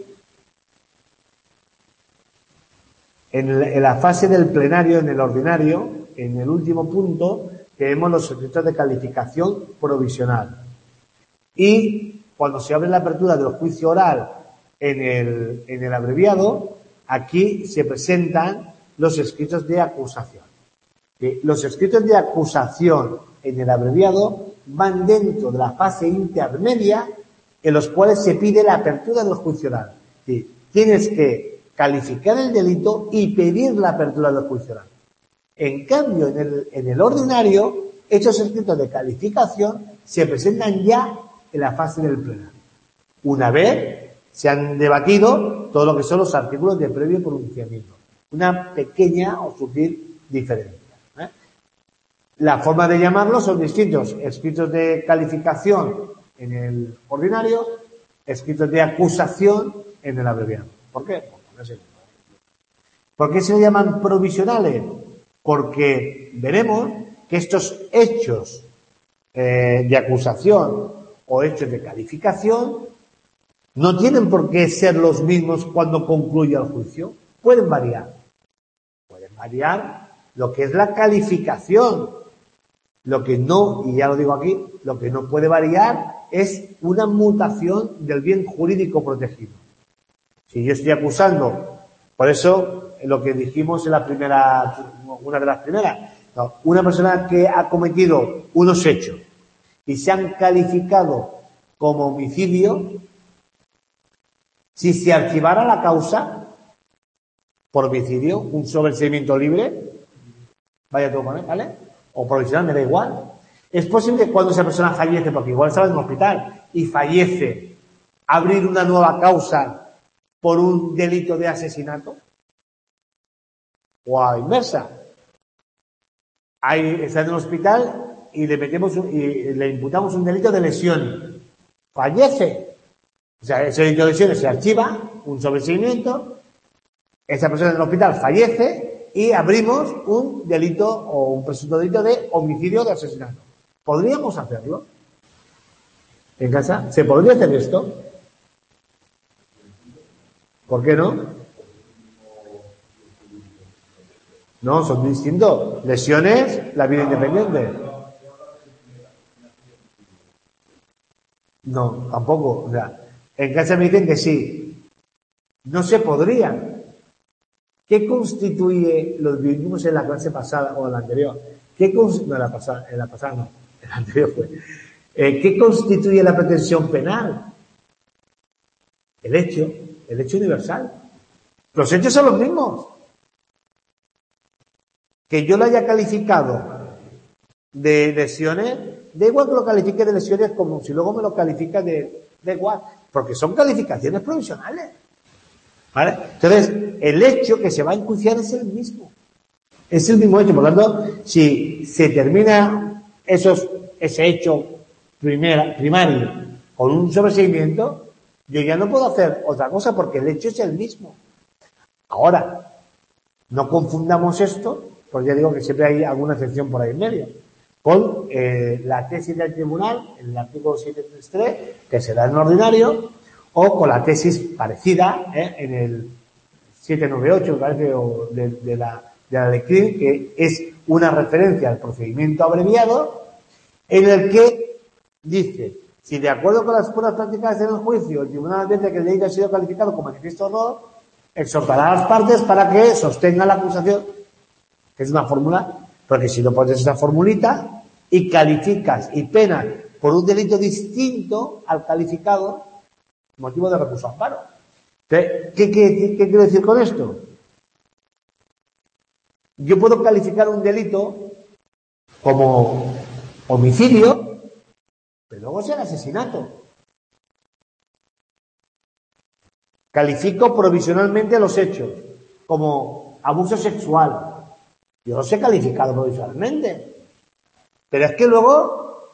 en, en la fase del plenario, en el ordinario, en el último punto, tenemos los escritos de calificación provisional. Y cuando se abre la apertura del juicio oral en el, en el abreviado, aquí se presentan los escritos de acusación. Los escritos de acusación en el abreviado van dentro de la fase intermedia en los cuales se pide la apertura del juicio oral. Tienes que calificar el delito y pedir la apertura del juicio oral. En cambio, en el, en el ordinario, estos escritos de calificación se presentan ya en la fase del plenario. Una vez se han debatido todo lo que son los artículos de previo pronunciamiento. Una pequeña o sutil diferencia, ¿eh? La forma de llamarlos son distintos. Escritos de calificación en el ordinario, escritos de acusación en el abreviado. ¿Por qué? ¿Por qué se llaman provisionales? Porque veremos que estos hechos eh, de acusación o hechos de calificación no tienen por qué ser los mismos cuando concluya el juicio. Pueden variar. Pueden variar lo que es la calificación. Lo que no, y ya lo digo aquí, lo que no puede variar es una mutación del bien jurídico protegido. Si yo estoy acusando, por eso lo que dijimos en la primera, una de las primeras, no, una persona que ha cometido unos hechos y se han calificado como homicidio, si se archivara la causa por homicidio, un sobreseimiento libre, vaya todo con él, ¿vale? O provisional, me da igual. Es posible que cuando esa persona fallece, porque igual estaba en un hospital y fallece, abrir una nueva causa por un delito de asesinato, o a la inversa. Ahí está en el hospital y le metemos un- y le imputamos un delito de lesión. Fallece. O sea, ese delito de lesiones se archiva, un sobreseimiento, esa persona en el hospital fallece y abrimos un delito o un presunto delito de homicidio o de asesinato. ¿Podríamos hacerlo? ¿En casa? ¿Se podría hacer esto? ¿Por qué no? No, son distintos. Lesiones, la vida independiente. No, tampoco. O sea, en casa me dicen que sí. No se podría. ¿Qué constituye, los vivimos en la clase pasada o en la anterior? ¿Qué cons- no, en la pasada, en la pasada no, en la anterior fue. Eh, ¿Qué constituye la pretensión penal? El hecho, el hecho universal. Los hechos son los mismos. Que yo lo haya calificado de lesiones, da igual que lo califique de lesiones como si luego me lo califica de, da igual, porque son calificaciones provisionales. ¿Vale? Entonces, el hecho que se va a enjuiciar es el mismo. Es el mismo hecho. Por lo tanto, si se termina esos, ese hecho primera, primario con un sobreseimiento, yo ya no puedo hacer otra cosa porque el hecho es el mismo. Ahora, no confundamos esto, porque ya digo que siempre hay alguna excepción por ahí en medio, con eh, la tesis del tribunal, en el artículo setecientos treinta y tres, que se da en el ordinario, o con la tesis parecida eh, en el setecientos noventa y ocho, me parece, o de, de la de la ley CRIM, que es una referencia al procedimiento abreviado, en el que dice, si de acuerdo con las pruebas practicadas en el juicio, el tribunal advierte que el delito ha sido calificado como manifiesto error, exhortará a las partes para que sostengan la acusación, que es una fórmula, porque si no pones esa formulita y calificas y penas por un delito distinto al calificado, motivo de recurso amparo. ¿Qué, qué, qué, qué quiero decir con esto? Yo puedo calificar un delito como homicidio, pero luego es el asesinato. Califico provisionalmente los hechos como abuso sexual. Yo los he calificado provisionalmente. Pero es que luego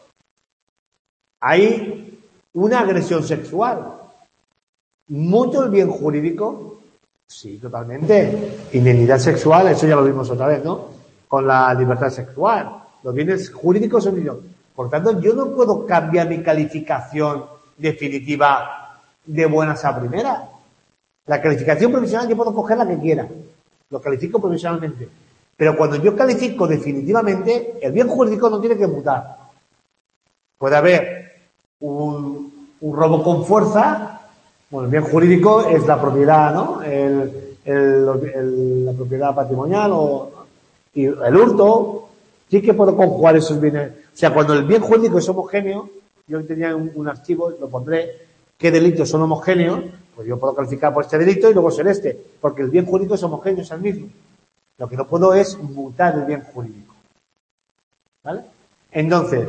hay una agresión sexual. ¿Mucho el bien jurídico? Sí, totalmente. Indemnidad sexual, eso ya lo vimos otra vez, ¿no? Con la libertad sexual. Los bienes jurídicos son míos. Por tanto, yo no puedo cambiar mi calificación definitiva de buenas a primeras. La calificación provisional yo puedo coger la que quiera. Lo califico provisionalmente. Pero cuando yo califico definitivamente, el bien jurídico no tiene que mutar. Puede haber un, un robo con fuerza. Bueno, el bien jurídico es la propiedad, ¿no? El, el, el, la propiedad patrimonial o y el hurto. Sí que puedo conjugar esos bienes. O sea, cuando el bien jurídico es homogéneo, yo tenía un, un archivo, lo pondré, qué delitos son homogéneos, pues yo puedo calificar por este delito y luego ser este, porque el bien jurídico es homogéneo, es el mismo. Lo que no puedo es mutar el bien jurídico. ¿Vale? Entonces,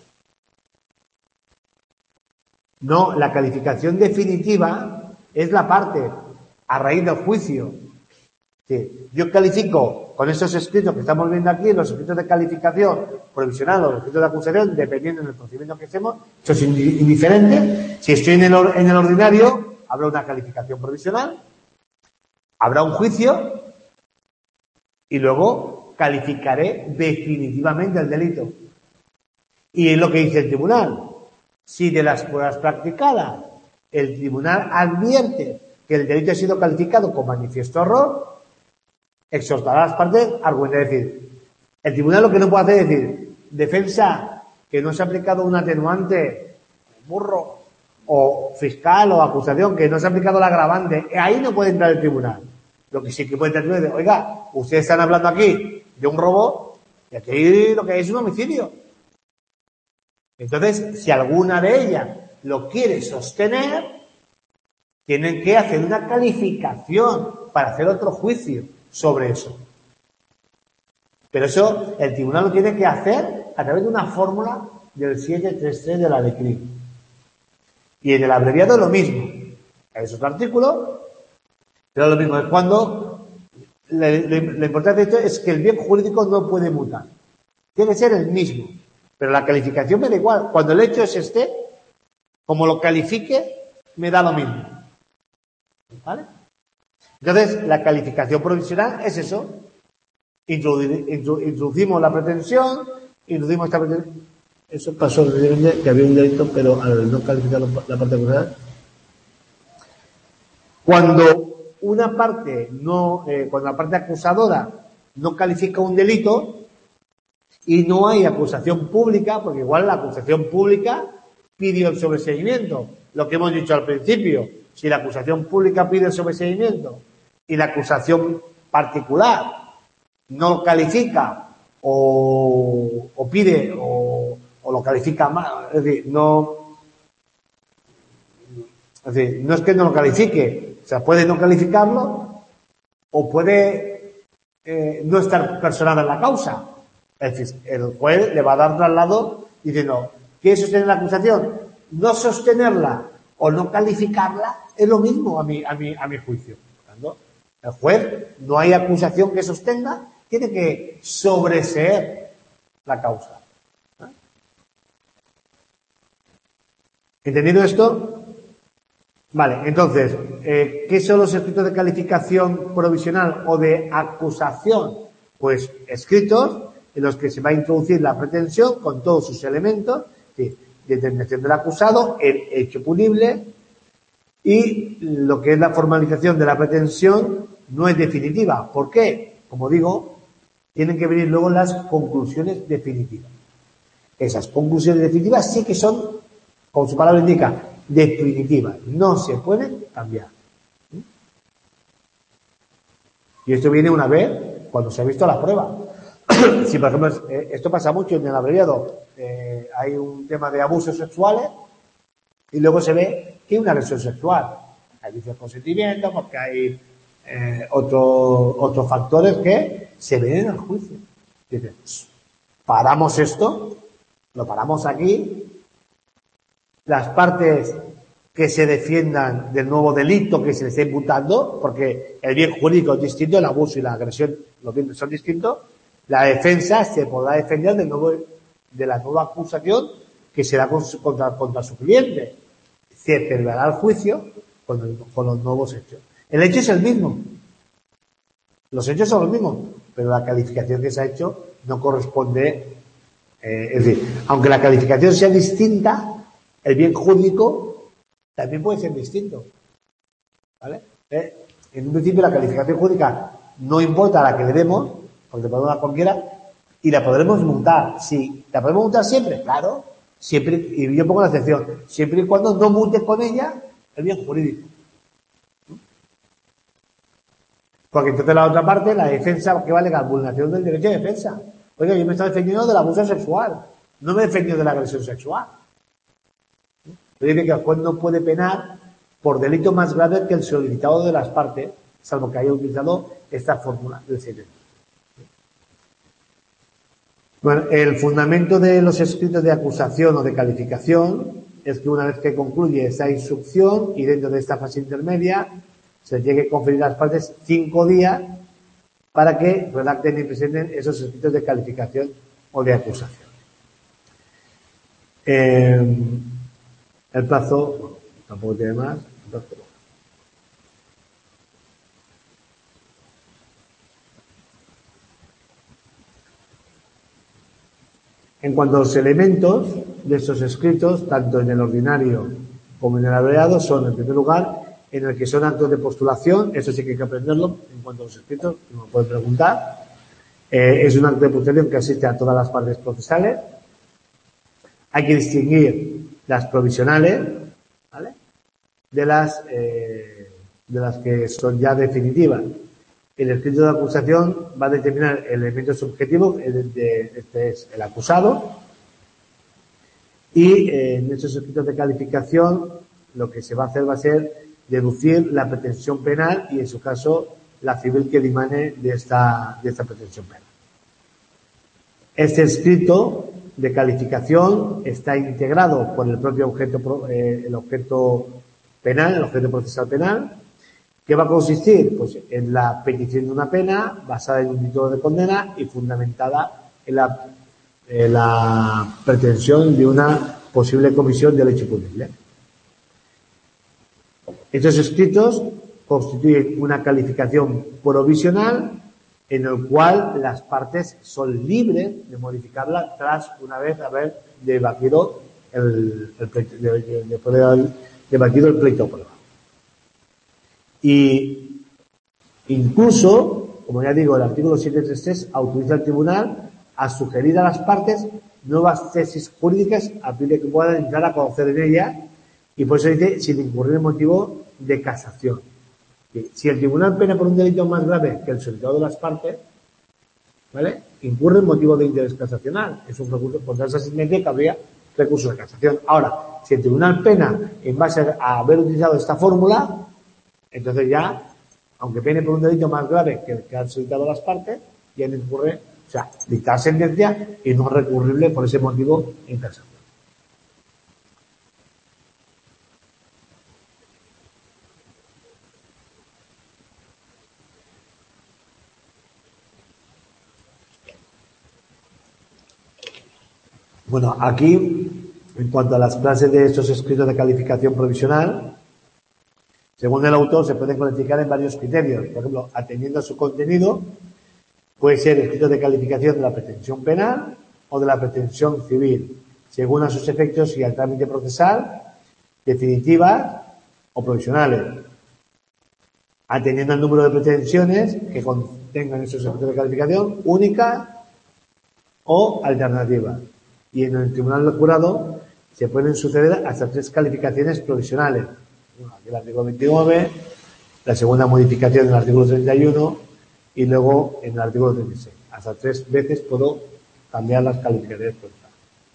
no, la calificación definitiva es la parte a raíz del juicio. Sí, yo califico con esos escritos que estamos viendo aquí, los escritos de calificación provisional o los escritos de acusación, dependiendo del procedimiento que hacemos, eso es indiferente. Si estoy en el, en el ordinario, habrá una calificación provisional, habrá un juicio y luego calificaré definitivamente el delito. Y es lo que dice el tribunal. Si de las pruebas practicadas el tribunal advierte que el delito ha sido calificado con manifiesto error, exhortará a las partes a argumentar. Es decir, el tribunal lo que no puede hacer es decir, defensa, que no se ha aplicado un atenuante, burro, o fiscal o acusación, que no se ha aplicado el agravante, ahí no puede entrar el tribunal. Lo que sí que puede entrar el tribunal es, oiga, ustedes están hablando aquí de un robo, y aquí lo que hay es un homicidio. Entonces, si alguna de ellas lo quiere sostener, tienen que hacer una calificación para hacer otro juicio sobre eso. Pero eso el tribunal lo tiene que hacer a través de una fórmula del setecientos treinta y tres de la ley CRIM. Y en el abreviado lo mismo. Es otro artículo, pero lo mismo. Es cuando lo importante de esto es que el bien jurídico no puede mutar. Tiene que ser el mismo. Pero la calificación me da igual. Cuando el hecho es este, como lo califique, me da lo mismo. ¿Vale? Entonces, la calificación provisional es eso. Introducimos la pretensión, introducimos esta pretensión. Eso pasó que había un delito, pero al no calificar la parte acusada. Cuando una parte no, eh, cuando la parte acusadora no califica un delito y no hay acusación pública, porque igual la acusación pública pidió el sobreseimiento. Lo que hemos dicho al principio, si la acusación pública pide el sobreseimiento y la acusación particular no califica o, o pide o, o lo califica mal, es decir, no, es decir, no es que no lo califique, o sea, puede no calificarlo o puede eh, no estar personada en la causa. Es decir, el juez le va a dar traslado diciendo, ¿quiere sostener la acusación? No sostenerla o no calificarla es lo mismo a mi, a mi, a mi juicio. ¿No? El juez, no hay acusación que sostenga, tiene que sobreseer la causa. ¿Eh? ¿Entendido esto? Vale, entonces, eh, ¿qué son los escritos de calificación provisional o de acusación? Pues escritos en los que se va a introducir la pretensión con todos sus elementos, ¿sí? Determinación del acusado, el hecho punible, y lo que es la formalización de la pretensión no es definitiva. ¿Por qué? Como digo, tienen que venir luego las conclusiones definitivas. Esas conclusiones definitivas sí que son, como su palabra indica, definitivas. No se pueden cambiar. Y esto viene una vez cuando se ha visto la prueba. Si, por ejemplo, esto pasa mucho en el abreviado, eh, hay un tema de abusos sexuales y luego se ve que hay una agresión sexual. Hay dice consentimiento porque hay eh, otro, otros factores que se ven en el juicio. Dice, paramos esto, lo paramos aquí, las partes que se defiendan del nuevo delito que se le está imputando, porque el bien jurídico es distinto, el abuso y la agresión los bienes son distintos. La defensa se podrá defender del nuevo, de la nueva acusación que será contra, contra su cliente. Se celebrará el juicio con, el, con los nuevos hechos. El hecho es el mismo. Los hechos son los mismos, pero la calificación que se ha hecho no corresponde. Eh, es decir, aunque la calificación sea distinta, el bien jurídico también puede ser distinto. ¿Vale? Eh, en un principio la calificación jurídica no importa a la que le demos, porque podemos dar cualquiera, y la podremos montar. Sí, ¿la podemos montar siempre? Claro, siempre, y yo pongo la excepción, siempre y cuando no mute con ella el bien jurídico. Porque entonces la otra parte, la defensa, que va a alegar vulneración del derecho de defensa. Oiga, yo me estoy defendiendo del abuso sexual, no me he defendido de la agresión sexual. Pero dice que el juez no puede penar por delito más grave que el solicitado de las partes, salvo que haya utilizado esta fórmula del secreto. Bueno, el fundamento de los escritos de acusación o de calificación es que una vez que concluye esa instrucción y dentro de esta fase intermedia se tiene que conferir a las partes cinco días para que redacten y presenten esos escritos de calificación o de acusación. Eh, el plazo, bueno, tampoco tiene más. El plazo, en cuanto a los elementos de estos escritos, tanto en el ordinario como en el abreviado, son, en primer lugar, en el que son actos de postulación, eso sí que hay que aprenderlo, en cuanto a los escritos, no me pueden preguntar. Eh, es un acto de postulación que asiste a todas las partes procesales. Hay que distinguir las provisionales, ¿vale?, de las, eh, de las que son ya definitivas. El escrito de acusación va a determinar el elemento subjetivo, este es el acusado, y eh, en estos escritos de calificación lo que se va a hacer va a ser deducir la pretensión penal y, en su caso, la civil que dimane de esta, de esta pretensión penal. Este escrito de calificación está integrado por el propio objeto, eh, el objeto penal, el objeto procesal penal. ¿Qué va a consistir? Pues en la petición de una pena basada en un título de condena y fundamentada en la eh, la pretensión de una posible comisión del hecho punible. Estos escritos constituyen una calificación provisional en el cual las partes son libres de modificarla tras una vez haber debatido el, el pleito, de, de, de poder haber debatido el pleito o prueba. Y incluso, como ya digo, el artículo setecientos treinta y tres autoriza al tribunal a sugerir a las partes nuevas tesis jurídicas a fin de que puedan entrar a conocer en ella, y por eso dice sin incurrir en motivo de casación. Si el tribunal pena por un delito más grave que el solicitado de las partes, ¿vale?, incurre en motivo de interés casacional. Es un recurso contra esa sentencia que habría recurso de casación. Ahora, si el tribunal pena en base a haber utilizado esta fórmula, entonces ya, aunque pene por un delito más grave que el que han solicitado las partes, ya no incurre, o sea, dictar sentencia y no recurrible por ese motivo en casación. Bueno, aquí, en cuanto a las clases de estos escritos de calificación provisional, según el autor, se pueden clasificar en varios criterios. Por ejemplo, atendiendo a su contenido, puede ser escrito de calificación de la pretensión penal o de la pretensión civil, según a sus efectos y al trámite procesal, definitivas o provisionales, atendiendo al número de pretensiones que contengan esos escritos de calificación, única o alternativa. Y en el tribunal del jurado se pueden suceder hasta tres calificaciones provisionales. El artículo veintinueve, la segunda modificación del artículo treinta y uno y luego en el artículo treinta y seis. Hasta tres veces puedo cambiar las calificaciones provisionales.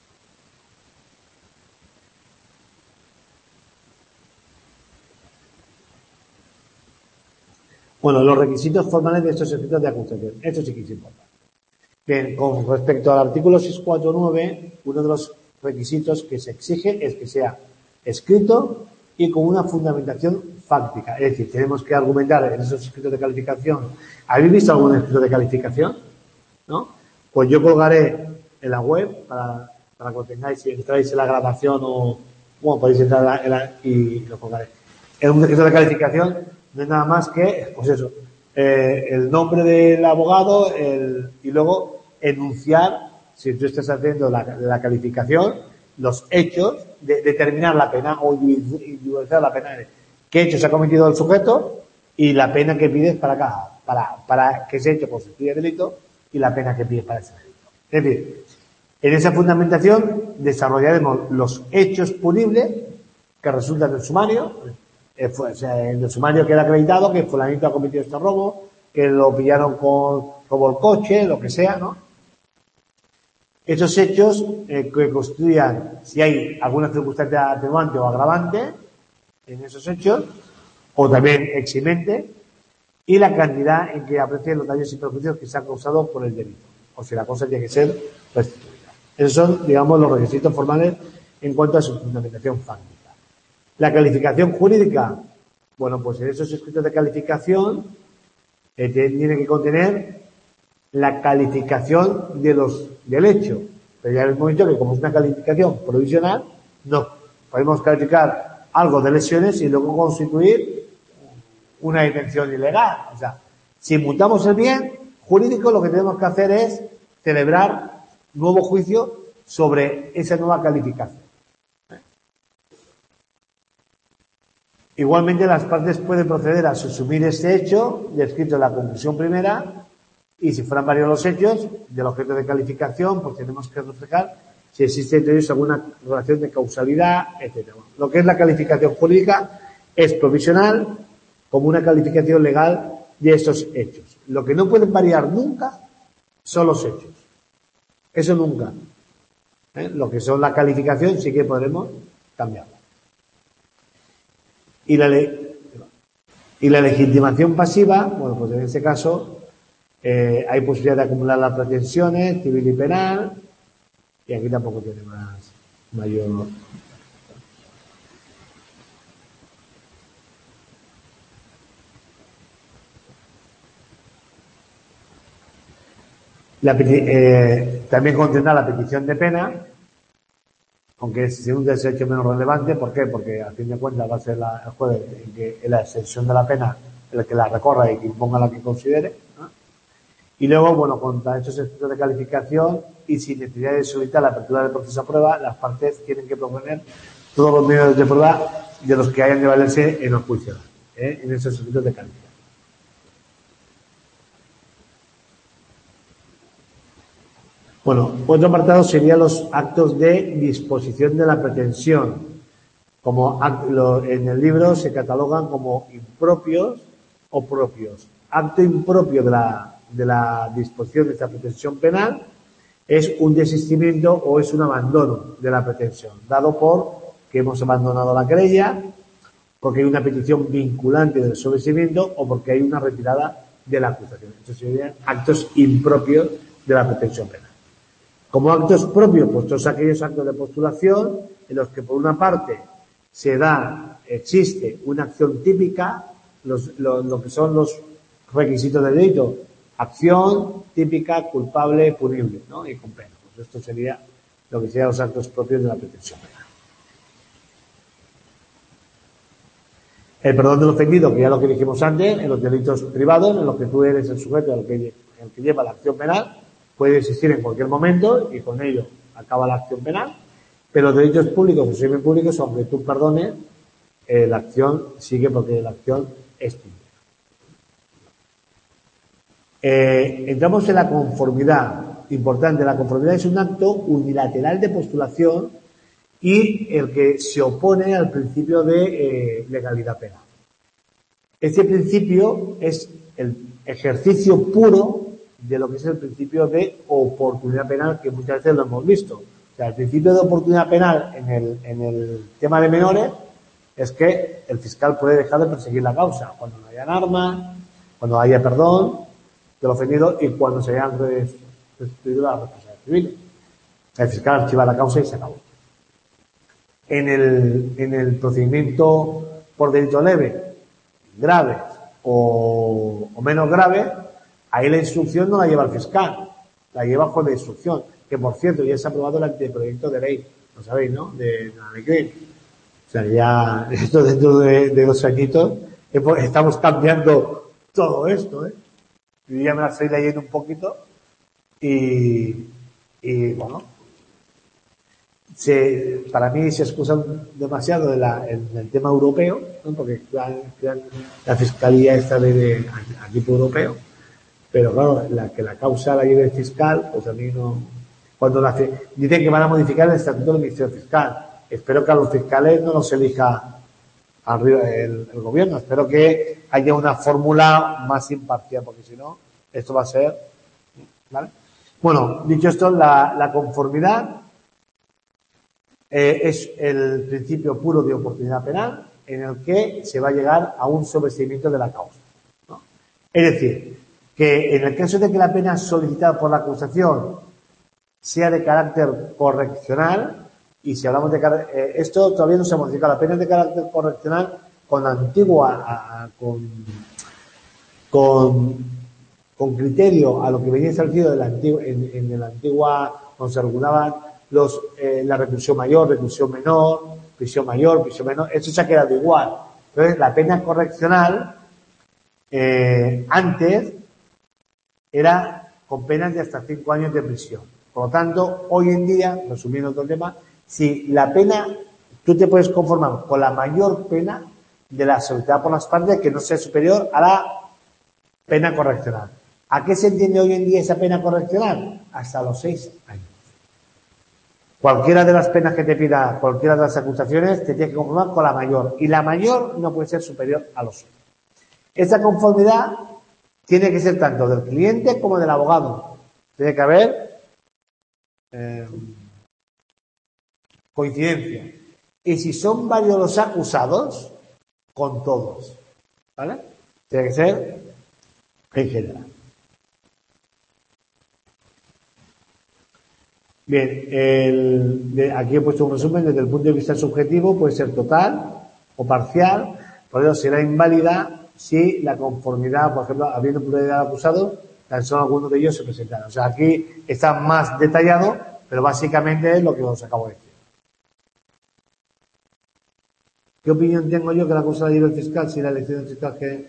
Bueno, los requisitos formales de estos escritos de acusación. Esto sí que es importante. Bien, con respecto al artículo seiscientos cuarenta y nueve, uno de los requisitos que se exige es que sea escrito y con una fundamentación fáctica. Es decir, tenemos que argumentar en esos escritos de calificación. ¿Habéis visto algún escrito de calificación? ¿No? Pues yo colgaré en la web para, para que lo tengáis, si entráis en la grabación o, bueno, podéis entrar en la, en la, y lo colgaré. En un escrito de calificación no es nada más que, pues eso, eh, el nombre del abogado el, y luego enunciar, si tú estás haciendo la, la calificación, los hechos, de, determinar la pena o individualizar la pena, qué hechos ha cometido el sujeto y la pena que pides para acá, para, para que ese hecho constituya delito y la pena que pides para ese delito. Es decir, en esa fundamentación desarrollaremos los hechos punibles que resultan del sumario. Eh, fue, o sea, en el sumario queda acreditado que fulanito ha cometido este robo, que lo pillaron con robó el coche, lo que sea, ¿no? Esos hechos eh, que constituyan, si hay alguna circunstancia atenuante o agravante en esos hechos, o también eximente, y la cantidad en que aprecien los daños y perjuicios que se han causado por el delito, o si la cosa tiene que ser restituida. Esos son, digamos, los requisitos formales en cuanto a su fundamentación fáctica. La calificación jurídica, bueno, pues en esos escritos de calificación eh, tiene que contener la calificación de los del hecho. Pero ya hemos dicho que como es una calificación provisional, no podemos calificar algo de lesiones y luego constituir una detención ilegal. O sea, si imputamos el bien jurídico, lo que tenemos que hacer es celebrar nuevo juicio sobre esa nueva calificación. Igualmente, las partes pueden proceder a subsumir este hecho descrito en la conclusión primera, y si fueran varios los hechos del objeto de calificación, pues tenemos que reflejar si existe entre ellos alguna relación de causalidad, etcétera. Lo que es la calificación jurídica es provisional como una calificación legal de estos hechos. Lo que no pueden variar nunca son los hechos. Eso nunca. ¿Eh? Lo que son la calificación sí que podremos cambiarla. Y la, le y la legitimación pasiva, bueno, pues en este caso eh, hay posibilidad de acumular las pretensiones civil y penal, y aquí tampoco tiene más mayor. La, eh, también contendrá la petición de pena, aunque es un derecho menos relevante. ¿Por qué? Porque a fin de cuentas va a ser la, el juez en que en la extensión de la pena el que la recorra y que imponga la que considere, ¿no? Y luego, bueno, contra hechos exceptos de calificación y sin necesidad de solicitar la apertura del proceso a prueba, las partes tienen que proponer todos los medios de prueba de los que hayan de valerse en el juicio, ¿eh? En esos exceptos de calificación. Bueno, otro apartado serían los actos de disposición de la pretensión. Como en el libro se catalogan como impropios o propios. Acto impropio de la, de la disposición de esta pretensión penal es un desistimiento o es un abandono de la pretensión, dado por que hemos abandonado la querella, porque hay una petición vinculante del sobreseimiento o porque hay una retirada de la acusación. Estos serían actos impropios de la pretensión penal. Como actos propios, pues todos aquellos actos de postulación en los que por una parte se da, existe una acción típica, los, lo, lo que son los requisitos del delito, acción típica, culpable, punible, ¿no? Y con pena. Pues esto sería lo que serían los actos propios de la pretensión penal. El perdón del ofendido, que ya lo que dijimos antes, en los delitos privados, en los que tú eres el sujeto el que, el que lleva la acción penal, puede existir en cualquier momento y con ello acaba la acción penal, pero los delitos públicos o semipúblicos, aunque tú perdones, eh, la acción sigue porque la acción es pública. Eh, entramos en la conformidad. Importante, la conformidad es un acto unilateral de postulación y el que se opone al principio de eh, legalidad penal. Este principio es el ejercicio puro de lo que es el principio de oportunidad penal, que muchas veces lo hemos visto. O sea, el principio de oportunidad penal en el, en el tema de menores es que el fiscal puede dejar de perseguir la causa cuando no hayan armas, cuando haya perdón del ofendido y cuando se hayan restituido las responsabilidades civiles. El fiscal archiva la causa y se acabó. En el, en el procedimiento por delito leve, grave o, o menos grave, ahí la instrucción no la lleva el fiscal, la lleva el juez de instrucción, que por cierto ya se ha aprobado el anteproyecto de ley, lo sabéis, ¿no? De la ley. O sea, ya, esto dentro de, de dos añitos, estamos cambiando todo esto, ¿eh? Yo ya me la estoy leyendo un poquito y, y bueno, se, para mí se excusan demasiado de la, en el tema europeo, ¿no? Porque crean, crean la fiscalía esta de, de a tipo europeo, pero claro, la que la causa la lleve el fiscal, pues a mí no. Cuando la, dicen que van a modificar el estatuto del Ministerio Fiscal, espero que a los fiscales no los elija arriba el, el gobierno, espero que haya una fórmula más imparcial, porque si no, esto va a ser, ¿vale? Bueno, dicho esto, la, la conformidad eh, es el principio puro de oportunidad penal en el que se va a llegar a un sobreseimiento de la causa, ¿no? Es decir, que en el caso de que la pena solicitada por la acusación sea de carácter correccional, y si hablamos de eh, esto todavía no se ha modificado, la pena es de carácter correccional con la antigua, a, a, con, con, con criterio a lo que venía establecido de la antigua, en, en la antigua, cuando se regulaban los, eh, la reclusión mayor, reclusión menor, prisión mayor, prisión menor, eso se ha quedado igual. Entonces, la pena correccional, eh, antes, era con penas de hasta cinco años de prisión. Por lo tanto, hoy en día, resumiendo todo el tema, si la pena, tú te puedes conformar con la mayor pena de la solicitada por las partes que no sea superior a la pena correccional. ¿A qué se entiende hoy en día esa pena correccional? Hasta los seis años. Cualquiera de las penas que te pida, cualquiera de las acusaciones, te tienes que conformar con la mayor. Y la mayor no puede ser superior a los seis. Esta conformidad tiene que ser tanto del cliente como del abogado. Tiene que haber eh, coincidencia. Y si son varios los acusados, con todos. ¿Vale? Tiene que ser en general. Bien, el, de, aquí he puesto un resumen. Desde el punto de vista subjetivo puede ser total o parcial, por eso será inválida si la conformidad, por ejemplo, habiendo pluralidad de acusados, tan solo algunos de ellos se presentaron. O sea, aquí está más detallado, pero básicamente es lo que os acabo de decir. ¿Qué opinión tengo yo que la cosa de del fiscal si la elección del fiscal que...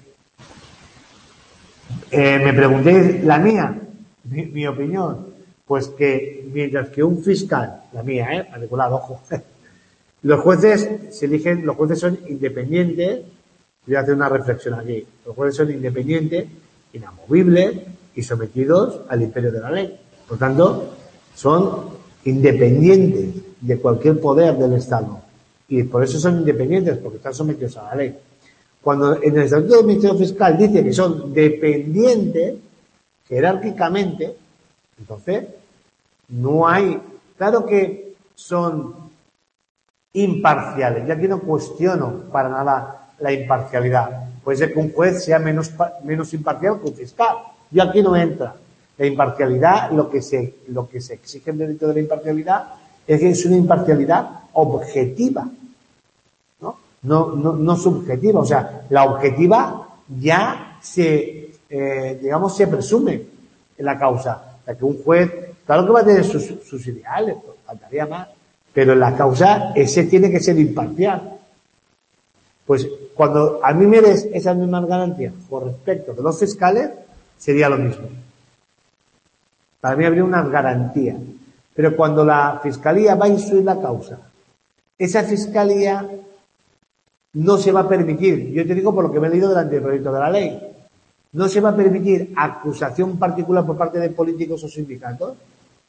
Eh, me preguntéis la mía, mi, mi opinión, pues que mientras que un fiscal, la mía, eh, particular, ojo, los jueces se eligen, los jueces son independientes. Voy a hacer una reflexión aquí. Los jueces son independientes, inamovibles y sometidos al imperio de la ley. Por tanto, son independientes de cualquier poder del Estado. Y por eso son independientes, porque están sometidos a la ley. Cuando en el Estatuto del Ministerio Fiscal dice que son dependientes, jerárquicamente, entonces, no hay... Claro que son imparciales. Y aquí no cuestiono para nada la imparcialidad. Puede ser que un juez sea menos, menos imparcial que un fiscal. Y aquí no entra. La imparcialidad, lo que se, lo que se exige en el delito de la imparcialidad es que es una imparcialidad objetiva, ¿no? No, no, no subjetiva. O sea, la objetiva ya se, eh, digamos, se presume en la causa. O sea, que un juez, claro que va a tener sus, sus ideales, pues, faltaría más, pero en la causa ese tiene que ser imparcial. Pues cuando a mí me des esas mismas garantías con respecto de los fiscales, sería lo mismo. Para mí habría una garantía. Pero cuando la fiscalía va a instruir la causa, esa fiscalía no se va a permitir, yo te digo por lo que me he leído del anteproyecto de la ley, no se va a permitir acusación particular por parte de políticos o sindicatos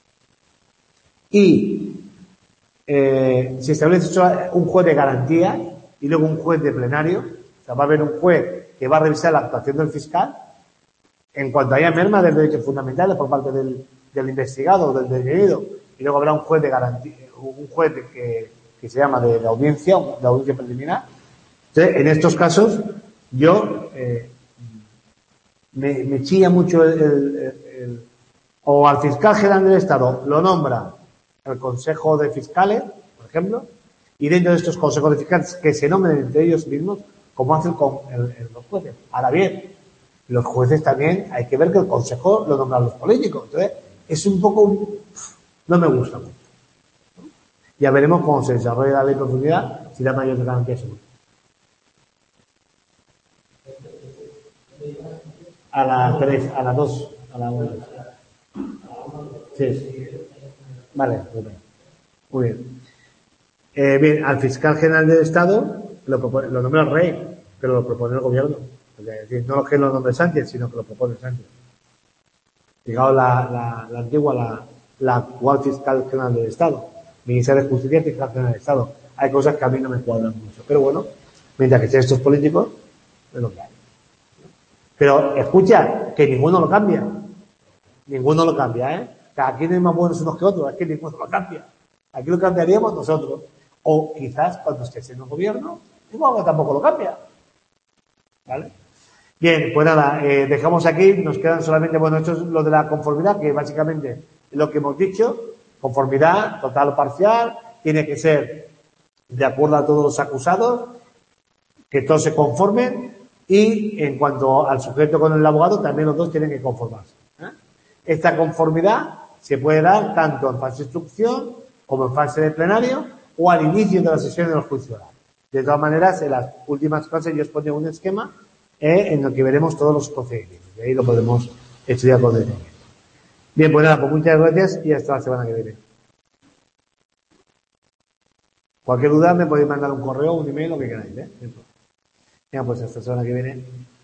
y eh, se establece un juez de garantía y luego un juez de plenario. O sea, va a haber un juez que va a revisar la actuación del fiscal en cuanto haya merma de derechos fundamentales por parte del, del investigado o del detenido, y luego habrá un juez de garantía, un juez de que, que se llama de, de audiencia, de audiencia preliminar. Entonces, en estos casos, yo eh, me, me chilla mucho el, el, el, o al fiscal general del Estado lo nombra el Consejo de Fiscales, por ejemplo, y dentro de estos consejos de fiscales que se nombren entre ellos mismos, como hacen con el, el, los jueces. Ahora bien, los jueces también hay que ver que el consejo lo nombran los políticos. Entonces, es un poco... no me gusta mucho. Ya veremos cómo se desarrolla la ley en profundidad, si da mayores garantías o no. A las tres, a las dos, a la una. Sí. Vale, muy bien. Muy bien. Eh, bien, al fiscal general del Estado lo, propone, lo nombra el rey, pero lo propone el gobierno. Es decir, no que lo nombre Sánchez, sino que lo propone Sánchez. Digamos, la, la, la antigua, la, la actual fiscal general del Estado. Ministerio de Justicia y fiscal general del Estado. Hay cosas que a mí no me cuadran mucho. Pero bueno, mientras que sean estos políticos, es lo que hay. Pero escucha, que ninguno lo cambia. Ninguno lo cambia, ¿eh? Que aquí no hay más buenos unos que otros, es que ninguno lo cambia. Aquí lo cambiaríamos nosotros. O quizás cuando estés en el gobierno, igual tampoco lo cambia. ¿Vale? Bien, pues nada, eh, dejamos aquí, nos quedan solamente, bueno, esto es lo de la conformidad, que básicamente es lo que hemos dicho, conformidad total o parcial, tiene que ser de acuerdo a todos los acusados, que todos se conformen, y en cuanto al sujeto con el abogado, también los dos tienen que conformarse. ¿eh? Esta conformidad se puede dar tanto en fase de instrucción, como en fase de plenario, o al inicio de la sesión de los juicios orales. De todas maneras, en las últimas clases yo os ponía un esquema eh, en el que veremos todos los procedimientos. Y ahí lo podemos estudiar con detenimiento. Bien, pues nada, pues muchas gracias y hasta la semana que viene. Cualquier duda me podéis mandar un correo, un email, lo que queráis. ¿eh? Venga, pues hasta la semana que viene.